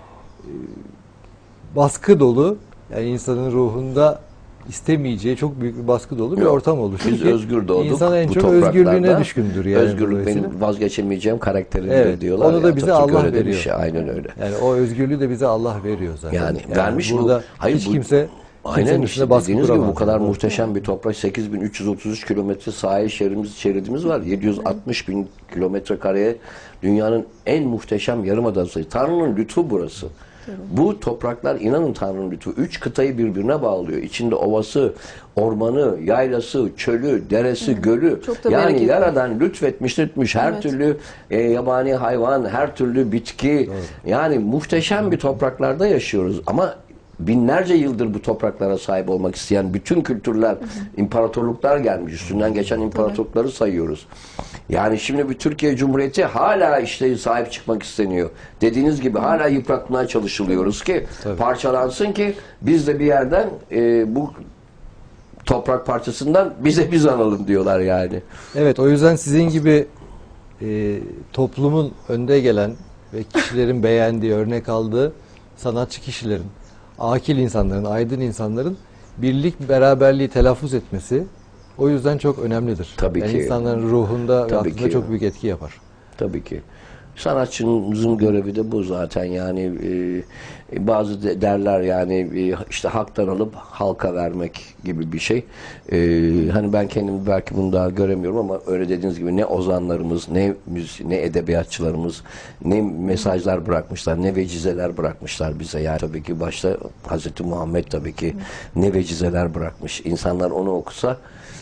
baskı dolu, yani insanın ruhunda istemeyeceği çok büyük bir baskı dolu bir Yok, ortam oluşur Biz ki özgür doğduk. insan en bu çok topraklarda. özgürlüğüne düşkündür yani. Özgürlük dolayısıyla. benim vazgeçemeyeceğim karakterimdir Evet, diyorlar. onu da ya, bize Atatürk Allah öyle demiş veriyor. ya, aynen öyle. Yani o özgürlüğü de bize Allah veriyor zaten. Yani vermiş bu- burada hayır hiç bu- kimse kimsenin Aynen üstüne işte baskı dediğiniz gibi kuramaz. bu kadar Yani. muhteşem bir toprak, sekiz bin üç yüz otuz üç kilometre sahil şeridimiz, şeridimiz var. yedi yüz altmış bin kilometre kareye dünyanın en muhteşem yarımadası. Tanrı'nın lütfu burası. Bu topraklar inanın Tanrı'nın lütfu. Üç kıtayı birbirine bağlıyor. İçinde ovası, ormanı, yaylası, çölü, deresi, gölü. Çok da Yani bereketli. yaradan lütfetmiş, lütfetmiş. Her Evet. türlü e, yabani hayvan, her türlü bitki. Yani muhteşem bir topraklarda yaşıyoruz. Ama binlerce yıldır bu topraklara sahip olmak isteyen bütün kültürler, imparatorluklar gelmiş. Üstünden geçen imparatorlukları sayıyoruz. Yani şimdi bir Türkiye Cumhuriyeti hala işte sahip çıkmak isteniyor. Dediğiniz gibi hala yıpratmaya çalışılıyoruz ki Tabii. parçalansın ki biz de bir yerden e, bu toprak parçasından bize biz alalım diyorlar yani. Evet, o yüzden sizin gibi e, toplumun önde gelen ve kişilerin beğendiği, örnek aldığı sanatçı kişilerin, akil insanların, aydın insanların birlik, beraberliği telaffuz etmesi o yüzden çok önemlidir. Tabii yani ki. insanların ruhunda ve Tabii aklında ki. çok büyük etki yapar. Tabii ki. Sanatçımızın görevi de bu zaten yani e, bazı de, derler yani e, işte halktan alıp halka vermek gibi bir şey. E, hani ben kendimi belki bunu daha göremiyorum ama öyle dediğiniz gibi ne ozanlarımız, ne müzik, ne edebiyatçılarımız, ne mesajlar bırakmışlar, ne vecizeler bırakmışlar bize. Yani tabii ki başta Hazreti Muhammed tabii ki ne vecizeler bırakmış. İnsanlar onu okusa,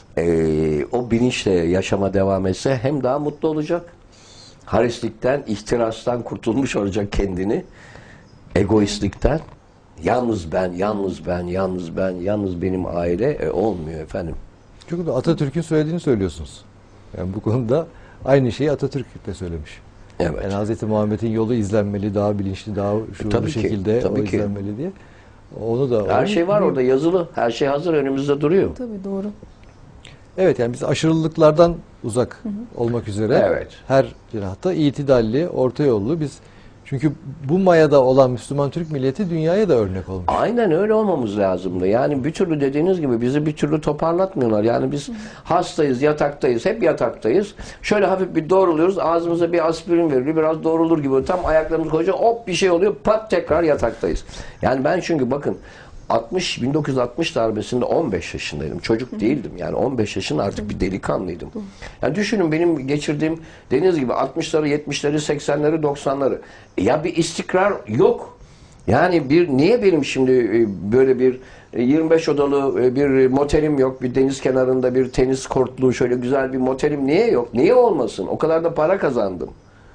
e, o bilinçle yaşama devam etse hem daha mutlu olacak. Harislikten, ihtirastan kurtulmuş olacak kendini. Egoistlikten. Yalnız ben, yalnız ben, yalnız ben, yalnız benim aile e, olmuyor efendim. Çünkü de Atatürk'ün söylediğini söylüyorsunuz. Yani bu konuda aynı şeyi Atatürk de söylemiş. Evet. Yani Hazreti Muhammed'in yolu izlenmeli, daha bilinçli, daha şuurlu Tabii ki, şekilde tabii o ki. izlenmeli diye. Onu da Her şey var orada yazılı. Her şey hazır önümüzde duruyor. Tabii doğru. Evet, yani biz aşırılıklardan uzak olmak üzere Evet. her cinahta itidalli, orta yollu biz, çünkü bu mayada olan Müslüman Türk milleti dünyaya da örnek olmuş. Aynen öyle olmamız lazımdı. Yani bir türlü dediğiniz gibi bizi bir türlü toparlatmıyorlar. Yani biz hastayız, yataktayız, hep yataktayız. Şöyle hafif bir doğruluyoruz, ağzımıza bir aspirin veriliyor, biraz doğrulur gibi. Tam ayaklarımız koyunca hop bir şey oluyor, pat tekrar yataktayız. Yani ben çünkü bakın altmış bin dokuz yüz altmış darbesinde on beş yaşındaydım. Çocuk değildim. Yani on beş yaşında artık bir delikanlıydım. Yani düşünün benim geçirdiğim deniz gibi altmışları, yetmişleri, seksenleri, doksanları. Ya bir istikrar yok. Yani bir niye benim şimdi e, böyle bir e, yirmi beş odalı e, bir motelim yok, bir deniz kenarında bir tenis kortlu şöyle güzel bir motelim niye yok? Niye olmasın? O kadar da para kazandım.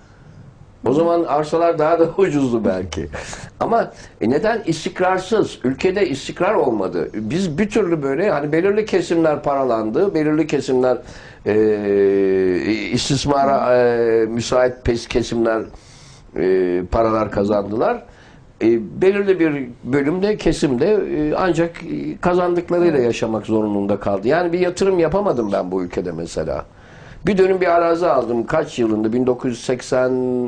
O zaman arsalar daha da ucuzdu belki. Ama e, neden istikrarsız? Ülkede istikrar olmadı. Biz bir türlü böyle hani belirli kesimler paralandı, belirli kesimler e, istismara e, müsait pes kesimler e, paralar kazandılar. E, belirli bir bölümde, kesimde e, ancak kazandıklarıyla yaşamak zorunluluğunda kaldı. Yani bir yatırım yapamadım ben bu ülkede mesela. Bir dönüm bir arazi aldım. Kaç yılında? bin dokuz yüz seksen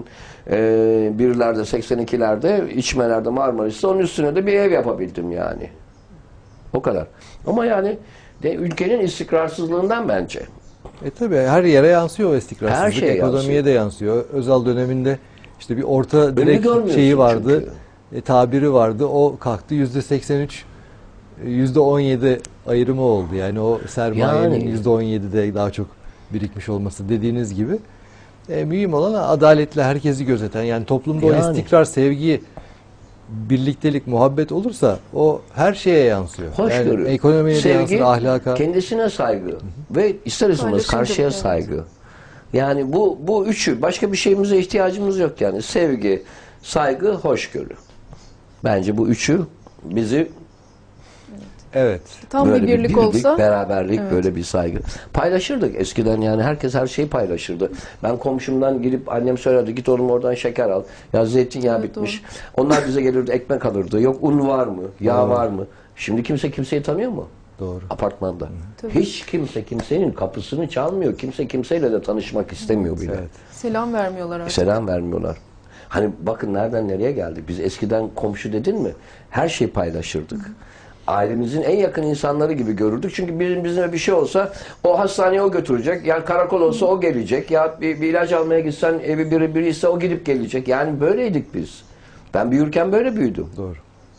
birlerde, seksen ikilerde İçmeler'de, Marmaris'te. Onun üstüne de bir ev yapabildim yani. O kadar. Ama yani de, ülkenin istikrarsızlığından bence. E tabi her yere yansıyor o istikrarsızlık. Her şeye Ekonomiye yansıyor. de yansıyor. Özal döneminde işte bir orta direkt görmüyorsun şeyi vardı. çünkü. E, tabiri vardı. O kalktı, yüzde seksen üç, yüzde on yedi ayrımı oldu. Yani o sermayenin Yani. yüzde on yedide daha çok birikmiş olması dediğiniz gibi. E, mühim olan adaletle herkesi gözeten, yani toplumda Yani. o istikrar, sevgi, birliktelik, muhabbet olursa o her şeye yansıyor. Hoşgörü, Yani ekonomiye de sevgi, yansır, ahlaka. kendisine saygı ve ister istemez Paylaşımcılık, karşıya evet. saygı. Yani bu bu üçü, başka bir şeyimize ihtiyacımız yok yani. Sevgi, saygı, hoşgörü. Bence bu üçü bizi Evet. Tam böyle bir birlik, birlik, olsa. beraberlik, Evet. böyle bir saygı. Paylaşırdık eskiden yani, herkes her şeyi paylaşırdı. Ben komşumdan gidip, annem söylerdi, git oğlum oradan şeker al. Ya zeytinyağı Evet, bitmiş. Onlar bize gelirdi, ekmek alırdı. Yok un var mı? Yağ Doğru. var mı? Şimdi kimse kimseyi tanıyor mu? Doğru. Apartmanda. Tabii. Hiç kimse kimsenin kapısını çalmıyor. Kimse kimseyle de tanışmak istemiyor bile. Evet. Selam vermiyorlar artık. Selam vermiyorlar. Hani bakın nereden nereye geldik. Biz eskiden komşu dedin mi? Her şeyi paylaşırdık. Ailemizin en yakın insanları gibi görürdük. Çünkü bizim bizime bir şey olsa o hastaneye o götürecek. Yani karakol olsa o gelecek. Ya bir, bir ilaç almaya gitsen evi biri biri ise o gidip gelecek. Yani böyleydik biz. Ben büyürken böyle büyüdüm. Doğru.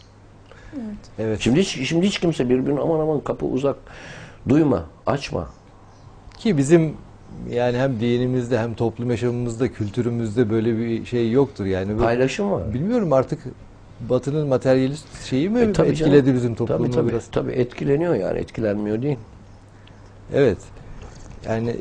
Evet. Şimdi hiç, şimdi hiç kimse birbirine aman aman kapı uzak. Duyma, açma. Ki bizim yani hem dinimizde hem toplum yaşamımızda, kültürümüzde böyle bir şey yoktur yani. Bu- Paylaşım var. Bilmiyorum artık Batı'nın materyalist şeyi mi E, tabii etkiledi canım. bizim toplumu Tabii tabii. biraz? Tabii etkileniyor yani. Etkilenmiyor değil. Evet. Yani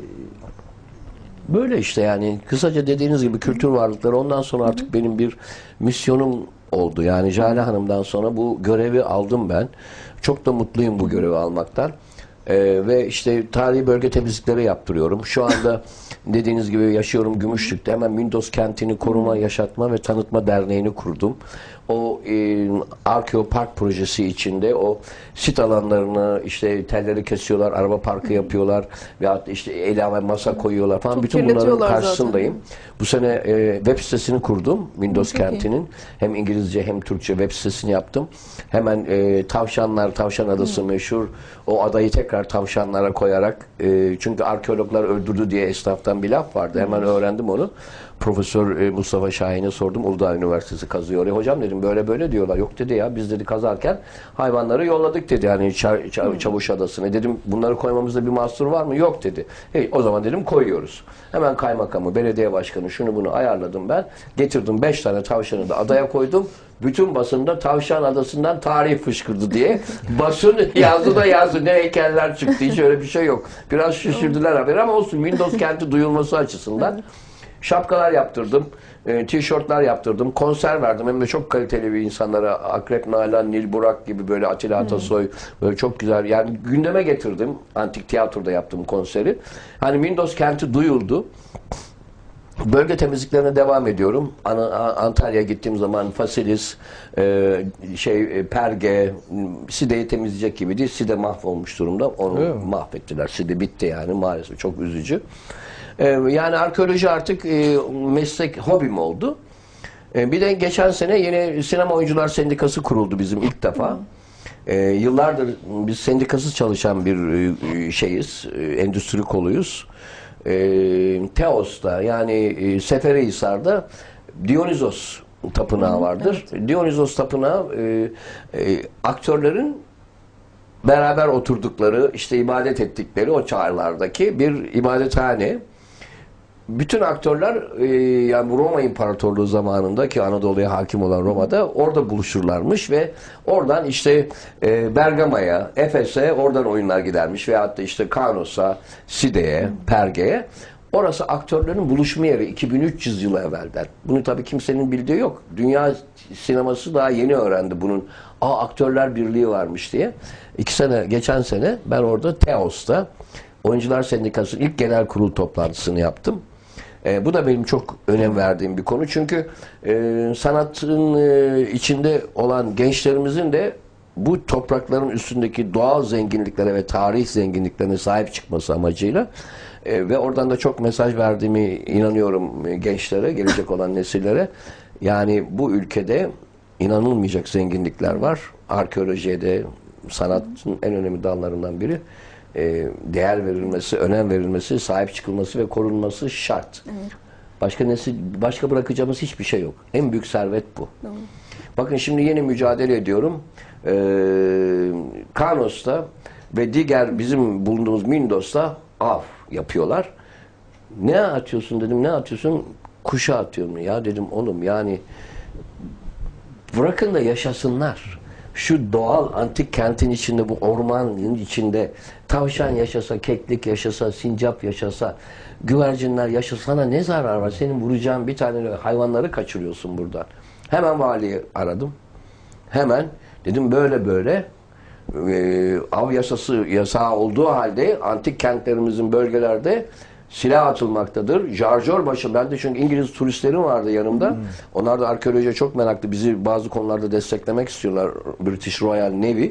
Böyle işte yani, kısaca dediğiniz gibi kültür varlıkları, ondan sonra artık benim bir misyonum oldu. Yani Jale Hanım'dan sonra bu görevi aldım ben. Çok da mutluyum bu görevi almaktan. Ee, ve işte tarihi bölge temizlikleri yaptırıyorum. Şu anda dediğiniz gibi yaşıyorum Gümüşlük'te. Hemen Mindos Kenti'ni koruma, yaşatma ve tanıtma derneğini kurdum. O e, Arkeo Park projesi içinde o sit alanlarını, işte telleri kesiyorlar, araba parkı yapıyorlar veyahut da işte ilave masa koyuyorlar falan. Çok Bütün bunların kirletiyorlar karşısındayım. Bu sene e, web sitesini kurdum. Windows Çok iyi. Kenti'nin. Hem İngilizce hem Türkçe web sitesini yaptım. Hemen e, tavşanlar, Tavşan Adası meşhur. O adayı tekrar tavşanlara koyarak, e, çünkü arkeologlar öldürdü diye esnaftan bir laf vardı. Hemen öğrendim onu. Profesör e, Mustafa Şahin'e sordum. Uludağ Üniversitesi kazıyor. E, hocam dedim böyle böyle diyorlar. Yok dedi ya, biz dedi kazarken hayvanları yolladık dedi. Yani Ça- Ça- Çavuş Adası'na. Dedim bunları koymamızda bir mahsur var mı? Yok dedi. Hey, o zaman dedim koyuyoruz. Hemen kaymakamı, belediye başkanı şunu bunu ayarladım ben. Getirdim beş tane tavşanı da adaya koydum. Bütün basında Tavşan Adası'ndan tarih fışkırdı diye basın yazdı da yazdı. Ne heykeller çıktı. Hiç öyle bir şey yok. Biraz şaşırdılar haber ama olsun. Windows Kenti duyulması açısından. Şapkalar yaptırdım. E, tişörtler yaptırdım. Konser verdim. Hem de çok kaliteli bir insanlara. Akrep Nalan, Nil Burak gibi, böyle Atilla Atasoy, böyle çok güzel. Yani gündeme getirdim. Antik tiyatroda yaptım konseri. Hani Windows Kenti duyuldu. Bölge temizliklerine devam ediyorum. Ana- Antalya'ya gittiğim zaman Fasilis, e, şey e, Perge, Side'yi temizleyecek gibi değil. Side mahvolmuş durumda. Onu Öyle mi? mahvettiler. Side bitti yani, maalesef. Çok üzücü. E, yani arkeoloji artık e, meslek, hobim oldu. E, bir de geçen sene yeni Sinema Oyuncular Sendikası kuruldu bizim ilk defa. E, yıllardır biz sendikasız çalışan bir e, şeyiz, e, endüstri koluyuz. E, Teos'ta yani e, Seferihisar'da Dionysos tapınağı vardır. Dionysos tapınağı e, e, aktörlerin beraber oturdukları, işte ibadet ettikleri o çağlardaki bir ibadethane. Bütün aktörler e, yani bu Roma İmparatorluğu zamanında, ki Anadolu'ya hakim olan Roma'da, orada buluşurlarmış ve oradan işte e, Bergama'ya, Efes'e oradan oyunlar gidermiş veyahut da işte Kanos'a, Side'ye, Perge'ye. Orası aktörlerin buluşma yeri iki bin üç yüz yıl evvelden. Bunu tabii kimsenin bildiği yok. Dünya sineması daha yeni öğrendi bunun. Aa, aktörler birliği varmış diye. İki sene, geçen sene ben orada Teos'ta Oyuncular Sendikası'nın ilk genel kurul toplantısını yaptım. E, bu da benim çok önem verdiğim bir konu. Çünkü e, sanatın e, içinde olan gençlerimizin de bu toprakların üstündeki doğal zenginliklere ve tarih zenginliklerine sahip çıkması amacıyla e, ve oradan da çok mesaj verdiğimi inanıyorum e, gençlere, gelecek olan nesillere. Yani bu ülkede inanılmayacak zenginlikler var. Arkeolojiye de sanatın en önemli dallarından biri. E, değer verilmesi, önem verilmesi, sahip çıkılması ve korunması şart. Evet. Başka nesil, başka bırakacağımız hiçbir şey yok. En büyük servet bu. Doğru. Bakın şimdi yeni mücadele ediyorum. Ee, Kanos'ta ve diğer bizim bulunduğumuz Mindos'ta av yapıyorlar. Ne atıyorsun dedim, ne atıyorsun? Kuşa atıyorum. Ya dedim oğlum, yani bırakın da yaşasınlar. şu doğal antik kentin içinde, bu ormanın içinde tavşan yaşasa, keklik yaşasa, sincap yaşasa, güvercinler yaşasana ne zarar var? Senin vuracağın bir tane hayvanları kaçırıyorsun buradan. Hemen valiyi aradım. Hemen dedim böyle böyle e, av yasası yasağı olduğu halde antik kentlerimizin bölgelerde silah atılmaktadır. Jarjör başı, ben de çünkü İngiliz turistlerim vardı yanımda. Hmm. Onlar da arkeolojiye çok meraklı. Bizi bazı konularda desteklemek istiyorlar. British Royal Navy.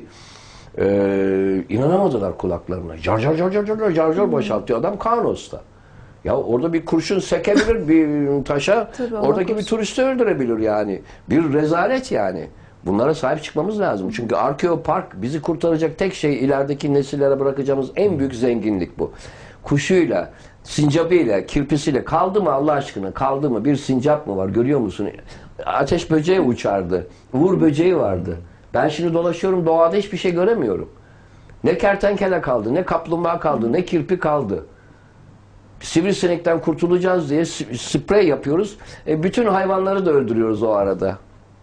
Ee, inanamadılar kulaklarına. Jarjör jarjör jarjör jarjör boşaltıyor adam Kaunos'ta. Ya orada bir kurşun sekebilir bir taşa. Tabii, oradaki bir turisti öldürebilir yani. Bir rezalet yani. Bunlara sahip çıkmamız lazım. Çünkü Arkeopark bizi kurtaracak tek şey, ilerideki nesillere bırakacağımız en büyük zenginlik bu. Kuşuyla, sincapıyla, kirpisiyle kaldı mı Allah aşkına? Kaldı mı? Bir sincap mı var? Görüyor musun? Ateş böceği uçardı. Uğur böceği vardı. Ben şimdi dolaşıyorum, doğada hiçbir şey göremiyorum. Ne kertenkele kaldı, ne kaplumbağa kaldı, ne kirpi kaldı. Sivrisinekten kurtulacağız diye sprey yapıyoruz. E, bütün hayvanları da öldürüyoruz o arada.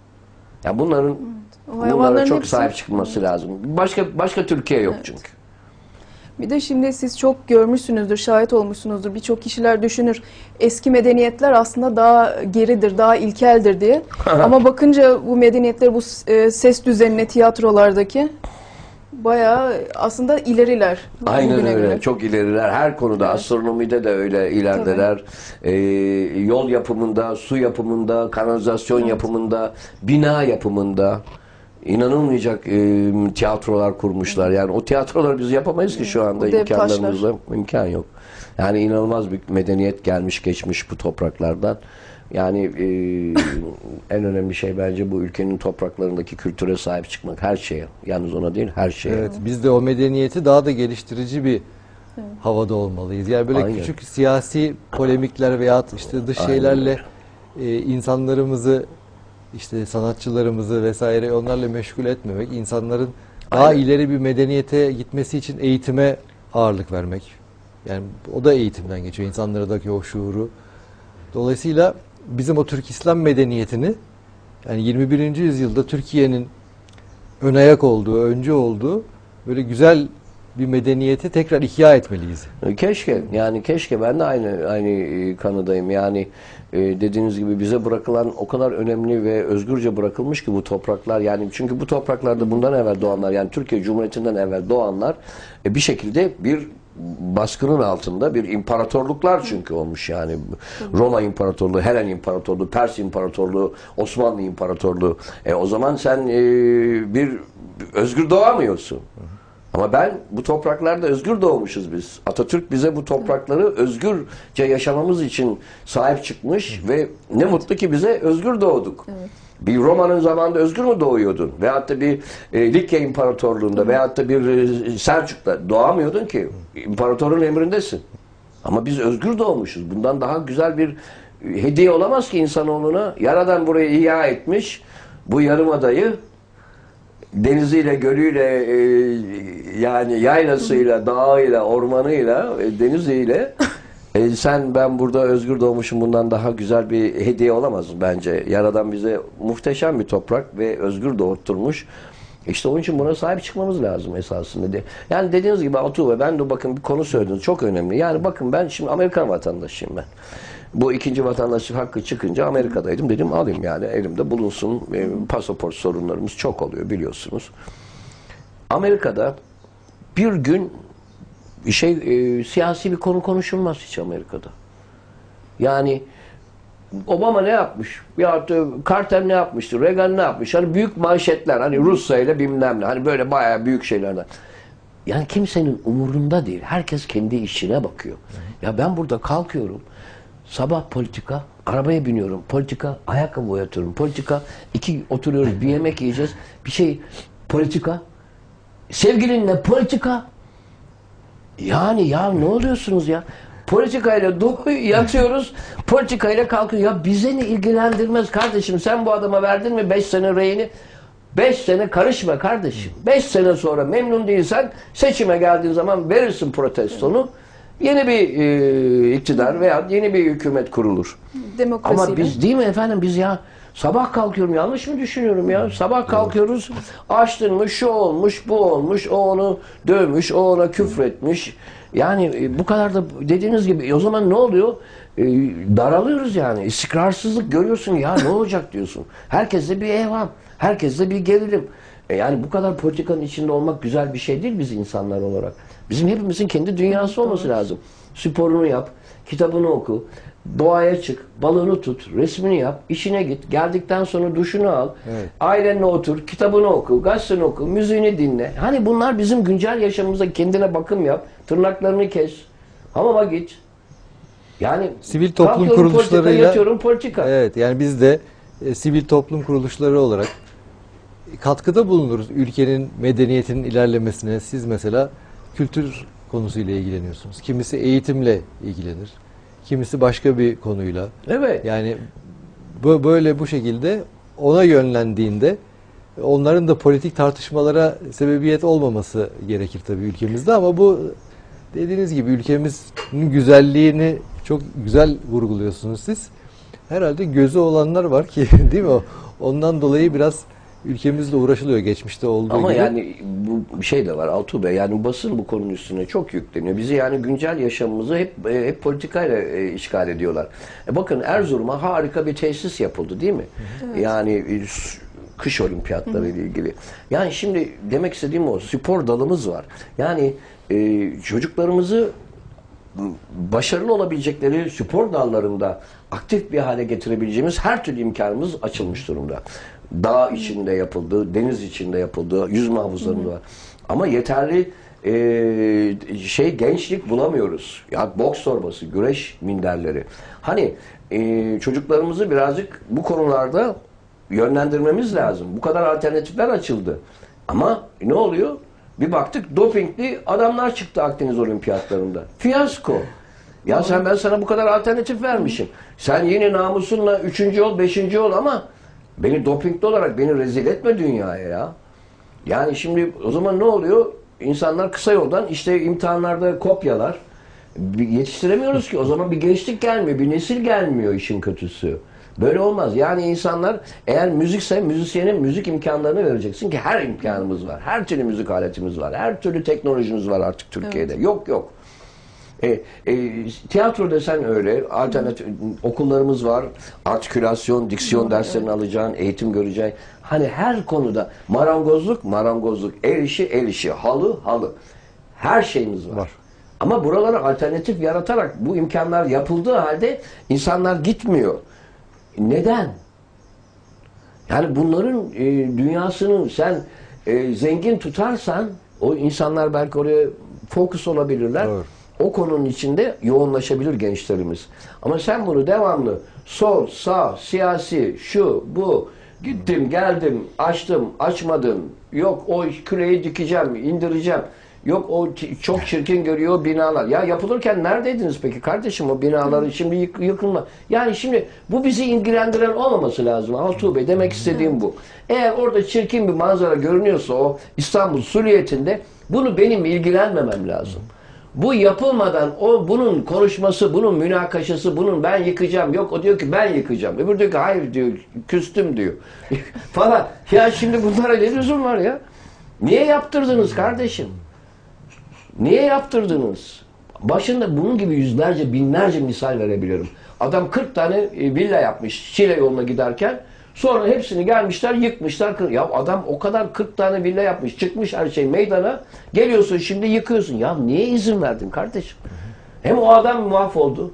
Ya bunların bunlara çok hepsi sahip çıkılması evet. lazım. Başka başka Türkiye yok evet. çünkü. Bir de şimdi siz çok görmüşsünüzdür, şahit olmuşsunuzdur. Birçok kişiler düşünür. Eski medeniyetler aslında daha geridir, daha ilkeldir diye. Ama bakınca bu medeniyetler, bu ses düzenine, tiyatrolardaki bayağı aslında ileriler. Aynen öyle. Göre. Çok ileriler. Her konuda. Evet. Astronomide de öyle ilerideler. Ee, yol yapımında, su yapımında, kanalizasyon evet. yapımında, bina yapımında. İnanılmayacak e, tiyatrolar kurmuşlar. Yani o tiyatroları biz yapamayız ki şu anda imkanlarımızla. İmkan yok. Yani inanılmaz bir medeniyet gelmiş geçmiş bu topraklardan. Yani e, en önemli şey bence bu ülkenin topraklarındaki kültüre sahip çıkmak. Her şeye. Yalnız ona değil, her şeye. Evet, biz de o medeniyeti daha da geliştirici bir evet. havada olmalıyız. Yani böyle Aynen. küçük siyasi polemikler veya işte dış Aynen. şeylerle e, insanlarımızı, işte sanatçılarımızı vesaire onlarla meşgul etmemek, insanların daha Aynen. ileri bir medeniyete gitmesi için eğitime ağırlık vermek. Yani o da eğitimden geçiyor, insanlardaki o şuuru. Dolayısıyla bizim o Türk İslam medeniyetini, yani yirmi birinci yüzyılda Türkiye'nin ön ayak olduğu, öncü olduğu böyle güzel bir medeniyeti tekrar ihya etmeliyiz. Keşke, yani keşke, ben de aynı aynı kanıdayım. Yani e, dediğiniz gibi bize bırakılan o kadar önemli ve özgürce bırakılmış ki bu topraklar, yani çünkü bu topraklarda bundan evvel doğanlar, yani Türkiye Cumhuriyeti'nden evvel doğanlar e, bir şekilde bir baskının altında bir imparatorluklar çünkü olmuş yani. Roma İmparatorluğu, Helen İmparatorluğu, Pers İmparatorluğu, Osmanlı İmparatorluğu. E, o zaman sen e, bir özgür doğamıyorsun. Ama ben bu topraklarda özgür doğmuşuz biz. Atatürk bize bu toprakları özgürce yaşamamız için sahip çıkmış ve ne evet. mutlu ki bize özgür doğduk. Evet. Bir Roma'nın zamanında özgür mü doğuyordun? Veyahut da bir e, Likya İmparatorluğu'nda veyahut da bir e, Selçuk'ta doğamıyordun ki. İmparatorun emrindesin. Ama biz özgür doğmuşuz. Bundan daha güzel bir hediye olamaz ki insanoğluna. Yaradan burayı ihya etmiş. Bu yarımadayı deniziyle, gölüyle, e, yani yaylasıyla, dağıyla, ormanıyla, e, deniziyle e, sen ben burada özgür doğmuşum, bundan daha güzel bir hediye olamaz bence. Yaradan bize muhteşem bir toprak ve özgür doğurtturmuş. İşte onun için buna sahip çıkmamız lazım esasında. Yani dediğiniz gibi Atu ve ben de bakın bir konu söylediniz, çok önemli. Yani bakın ben şimdi Amerikan vatandaşıyım ben. Bu ikinci vatandaşlık hakkı çıkınca Amerika'daydım. Dedim alayım yani elimde bulunsun. E, pasaport sorunlarımız çok oluyor biliyorsunuz. Amerika'da bir gün şey e, siyasi bir konu konuşulmaz hiç Amerika'da. Yani Obama ne yapmış? Ya Carter ne yapmıştı? Reagan ne yapmış? Hani büyük manşetler, hani Rusya ile bilmem ne, hani böyle bayağı büyük şeylerden. Yani kimsenin umurunda değil. Herkes kendi işine bakıyor. Ya ben burada kalkıyorum. Sabah politika, arabaya biniyorum, politika, ayakkabı boyatıyorum, politika, iki oturuyoruz, bir yemek yiyeceğiz, bir şey, politika, sevgilinle politika. Yani ya ne oluyorsunuz ya? Politikayla doğu yatıyoruz, politikayla kalkıyor. Ya bize ne ilgilendirmez kardeşim, sen bu adama verdin mi beş sene reyini? Beş sene karışma kardeşim. Beş sene sonra memnun değilsen seçime geldiğin zaman verirsin protestonu. Yeni bir e, iktidar veya yeni bir hükümet kurulur. Ama biz değil mi efendim biz ya Sabah kalkıyorum, yanlış mı düşünüyorum ya? Sabah kalkıyoruz, açtın mı şu olmuş, bu olmuş, o onu dövmüş, o ona küfretmiş. Yani e, bu kadar da dediğiniz gibi o zaman ne oluyor? E, daralıyoruz yani. İstikrarsızlık görüyorsun ya, ne olacak diyorsun. Herkeste bir evham, herkeste bir gerilim. E, yani bu kadar politikanın içinde olmak güzel bir şey değil biz insanlar olarak. Bizim hepimizin kendi dünyası olması lazım. Sporunu yap, kitabını oku, doğaya çık, balığını tut, resmini yap, işine git, geldikten sonra duşunu al, Evet. ailenle otur, kitabını oku, gazeteni oku, müziğini dinle. Hani bunlar bizim güncel yaşamımızda, kendine bakım yap, tırnaklarını kes, hamama git. Yani Sivil toplum kalkıyorum kuruluşlarıyla politika, yatıyorum politika. Evet, yani biz de e, sivil toplum kuruluşları olarak katkıda bulunuruz ülkenin medeniyetinin ilerlemesine. Siz mesela kültür konusuyla ilgileniyorsunuz. Kimisi eğitimle ilgilenir. Kimisi başka bir konuyla. Evet. Yani bu- böyle bu şekilde ona yönlendiğinde onların da politik tartışmalara sebebiyet olmaması gerekir tabii ülkemizde, ama bu dediğiniz gibi ülkemizin güzelliğini çok güzel vurguluyorsunuz siz. Herhalde gözü olanlar var ki değil mi? Ondan dolayı biraz ülkemizle uğraşılıyor geçmişte olduğu Ama gibi. yani bu bir şey de var Altuğ Bey, yani basın bu konunun üstüne çok yükleniyor. Bizi yani güncel yaşamımızı hep e, hep politikayla e, işgal ediyorlar. E bakın Erzurum'a harika bir tesis yapıldı değil mi? Evet. Yani e, s- kış olimpiyatları ile ilgili. Yani şimdi demek istediğim o, spor dalımız var. Yani e, çocuklarımızı başarılı olabilecekleri spor dallarında aktif bir hale getirebileceğimiz her türlü imkanımız açılmış durumda. Dağ içinde yapıldı, deniz içinde yapıldı, yüzme havuzlarında var. Ama yeterli e, şey gençlik bulamıyoruz. Ya boks torbası, güreş minderleri. Hani e, çocuklarımızı birazcık bu konularda yönlendirmemiz lazım. Bu kadar alternatifler açıldı. Ama ne oluyor? Bir baktık dopingli adamlar çıktı Akdeniz Olimpiyatlarında. Fiyasko. Ya sen, ben sana bu kadar alternatif vermişim. Sen yine namusunla üçüncü ol, beşinci ol ama beni dopingli olarak beni rezil etme dünyaya ya. Yani şimdi o zaman ne oluyor? İnsanlar kısa yoldan işte imtihanlarda kopyalar. Bir yetiştiremiyoruz ki. O zaman bir gençlik gelmiyor, bir nesil gelmiyor işin kötüsü. Böyle olmaz. Yani insanlar, eğer müzikse müzisyenin müzik imkanlarını vereceksin ki her imkanımız var. Her türlü müzik aletimiz var. Her türlü teknolojimiz var artık Türkiye'de. Evet. Yok yok. E, e, tiyatro desen öyle. Alternatif okullarımız var. Artikülasyon, diksiyon Doğru, derslerini evet. alacaksın, eğitim göreceksin. Hani her konuda marangozluk, marangozluk, el işi, el işi, halı, halı. Her şeyimiz var. Var. Ama buralara alternatif yaratarak bu imkanlar yapıldığı halde insanlar gitmiyor. Neden? Yani bunların e, dünyasını sen e, zengin tutarsan o insanlar belki oraya fokus olabilirler. Doğru. O konunun içinde yoğunlaşabilir gençlerimiz. Ama sen bunu devamlı sol, sağ, siyasi, şu, bu, gittim, geldim, açtım, açmadım, yok o küreyi dikeceğim, indireceğim. Yok o ç- çok çirkin görüyor binalar. Ya yapılırken neredeydiniz peki kardeşim o binaların şimdi yık- yıkılma. Yani şimdi bu bizi ilgilendiren olmaması lazım Altuğ Bey. Demek istediğim bu. Eğer orada çirkin bir manzara görünüyorsa o İstanbul Suriye'tinde bunu benim ilgilenmemem lazım. Bu yapılmadan o bunun konuşması, bunun münakaşası, bunun ben yıkacağım. Yok o diyor ki ben yıkacağım. Öbür diyor ki hayır diyor küstüm diyor. falan. Ya şimdi bunlara ne lüzum var ya? Niye yaptırdınız kardeşim? Niye yaptırdınız? Başında bunun gibi yüzlerce, binlerce misal verebilirim. Adam kırk tane e, villa yapmış Şile yoluna giderken. Sonra hepsini gelmişler, yıkmışlar. kır- Ya adam o kadar kırk tane villa yapmış, çıkmış her şey meydana. Geliyorsun şimdi yıkıyorsun. Ya niye izin verdin kardeşim? Hem o adam mahvoldu.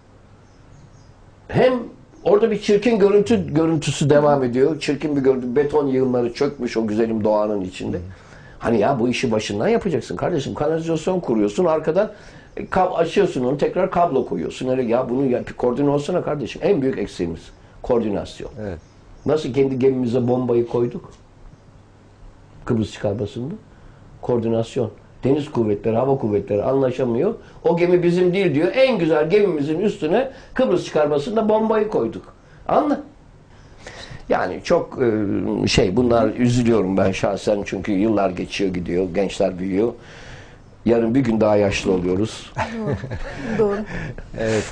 Hem orada bir çirkin görüntü görüntüsü devam ediyor. Çirkin bir görüntü. Beton yığınları çökmüş o güzelim doğanın içinde. Hani ya bu işi başından yapacaksın kardeşim. Kanalizasyon kuruyorsun, arkadan e, kab açıyorsun onu, tekrar kablo koyuyorsun. Öyle ya bunu ya, bir koordine olsana kardeşim. En büyük eksiğimiz koordinasyon. Evet. Nasıl kendi gemimize bombayı koyduk? Kıbrıs çıkarmasında. Koordinasyon. Deniz kuvvetleri, hava kuvvetleri anlaşamıyor. O gemi bizim değil diyor. En güzel gemimizin üstüne Kıbrıs çıkarmasında bombayı koyduk. Anla. Yani çok e, şey bunlar üzülüyorum ben şahsen çünkü yıllar geçiyor gidiyor, gençler büyüyor. Yarın bir gün daha yaşlı oluyoruz. Doğru. Evet.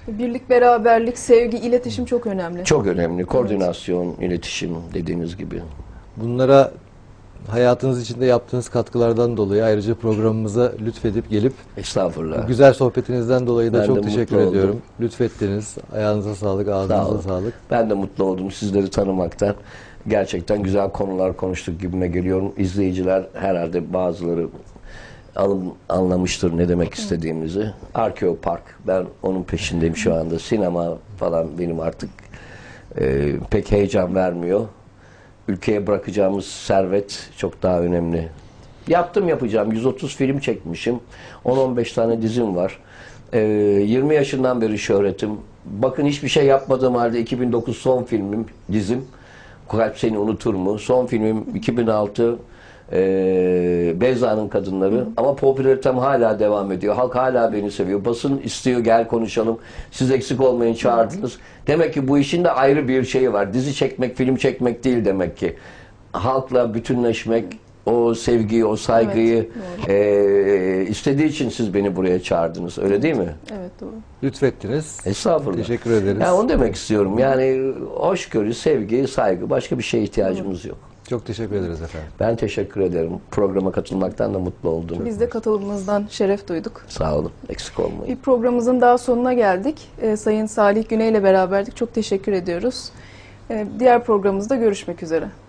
Birlik, beraberlik, sevgi, iletişim çok önemli. Çok önemli. Koordinasyon, iletişim dediğiniz gibi. Bunlara hayatınız içinde yaptığınız katkılardan dolayı ayrıca programımıza lütfedip gelip Estağfurullah. bu güzel sohbetinizden dolayı da Ben çok de teşekkür mutlu ediyorum. oldum. Lütfettiniz. Ayağınıza sağlık, Sağ ağzınıza olun. sağlık. Ben de mutlu oldum sizleri tanımaktan. Gerçekten güzel konular konuştuk gibime geliyorum. İzleyiciler herhalde bazıları alın, anlamıştır ne demek istediğimizi. Arkeo Park, ben onun peşindeyim şu anda. Sinema falan benim artık e, pek heyecan vermiyor. Ülkeye bırakacağımız servet çok daha önemli. Yaptım yapacağım. yüz otuz film çekmişim. on on beş tane dizim var. Ee, yirmi yaşından beri şöhretim. Bakın hiçbir şey yapmadığım halde iki bin dokuz son filmim, dizim. Kalp Seni Unutur mu? Son filmim iki bin altı ee, Beyza'nın Kadınları. Ama popülaritem hala devam ediyor. Halk hala beni seviyor. Basın istiyor, gel konuşalım. Siz eksik olmayın, çağırdınız. Demek ki bu işin de ayrı bir şeyi var. Dizi çekmek, film çekmek değil demek ki. Halkla bütünleşmek, o sevgiyi, o saygıyı Evet, eee, istediği için siz beni buraya çağırdınız. Öyle değil mi? Evet, doğru. Lütfettiniz. Estağfurullah. Teşekkür ederiz. Yani onu demek istiyorum. Yani hoşgörü, sevgi, saygı, başka bir şeye ihtiyacımız yok. Çok teşekkür ederiz efendim. Ben teşekkür ederim. Programa katılmaktan da mutlu oldum. Biz de katılımınızdan şeref duyduk. Sağ olun. Eksik olmayın. Bir programımızın daha sonuna geldik. Ee, Sayın Salih Güney ile beraberdik. Çok teşekkür ediyoruz. Ee, diğer programımızda görüşmek üzere.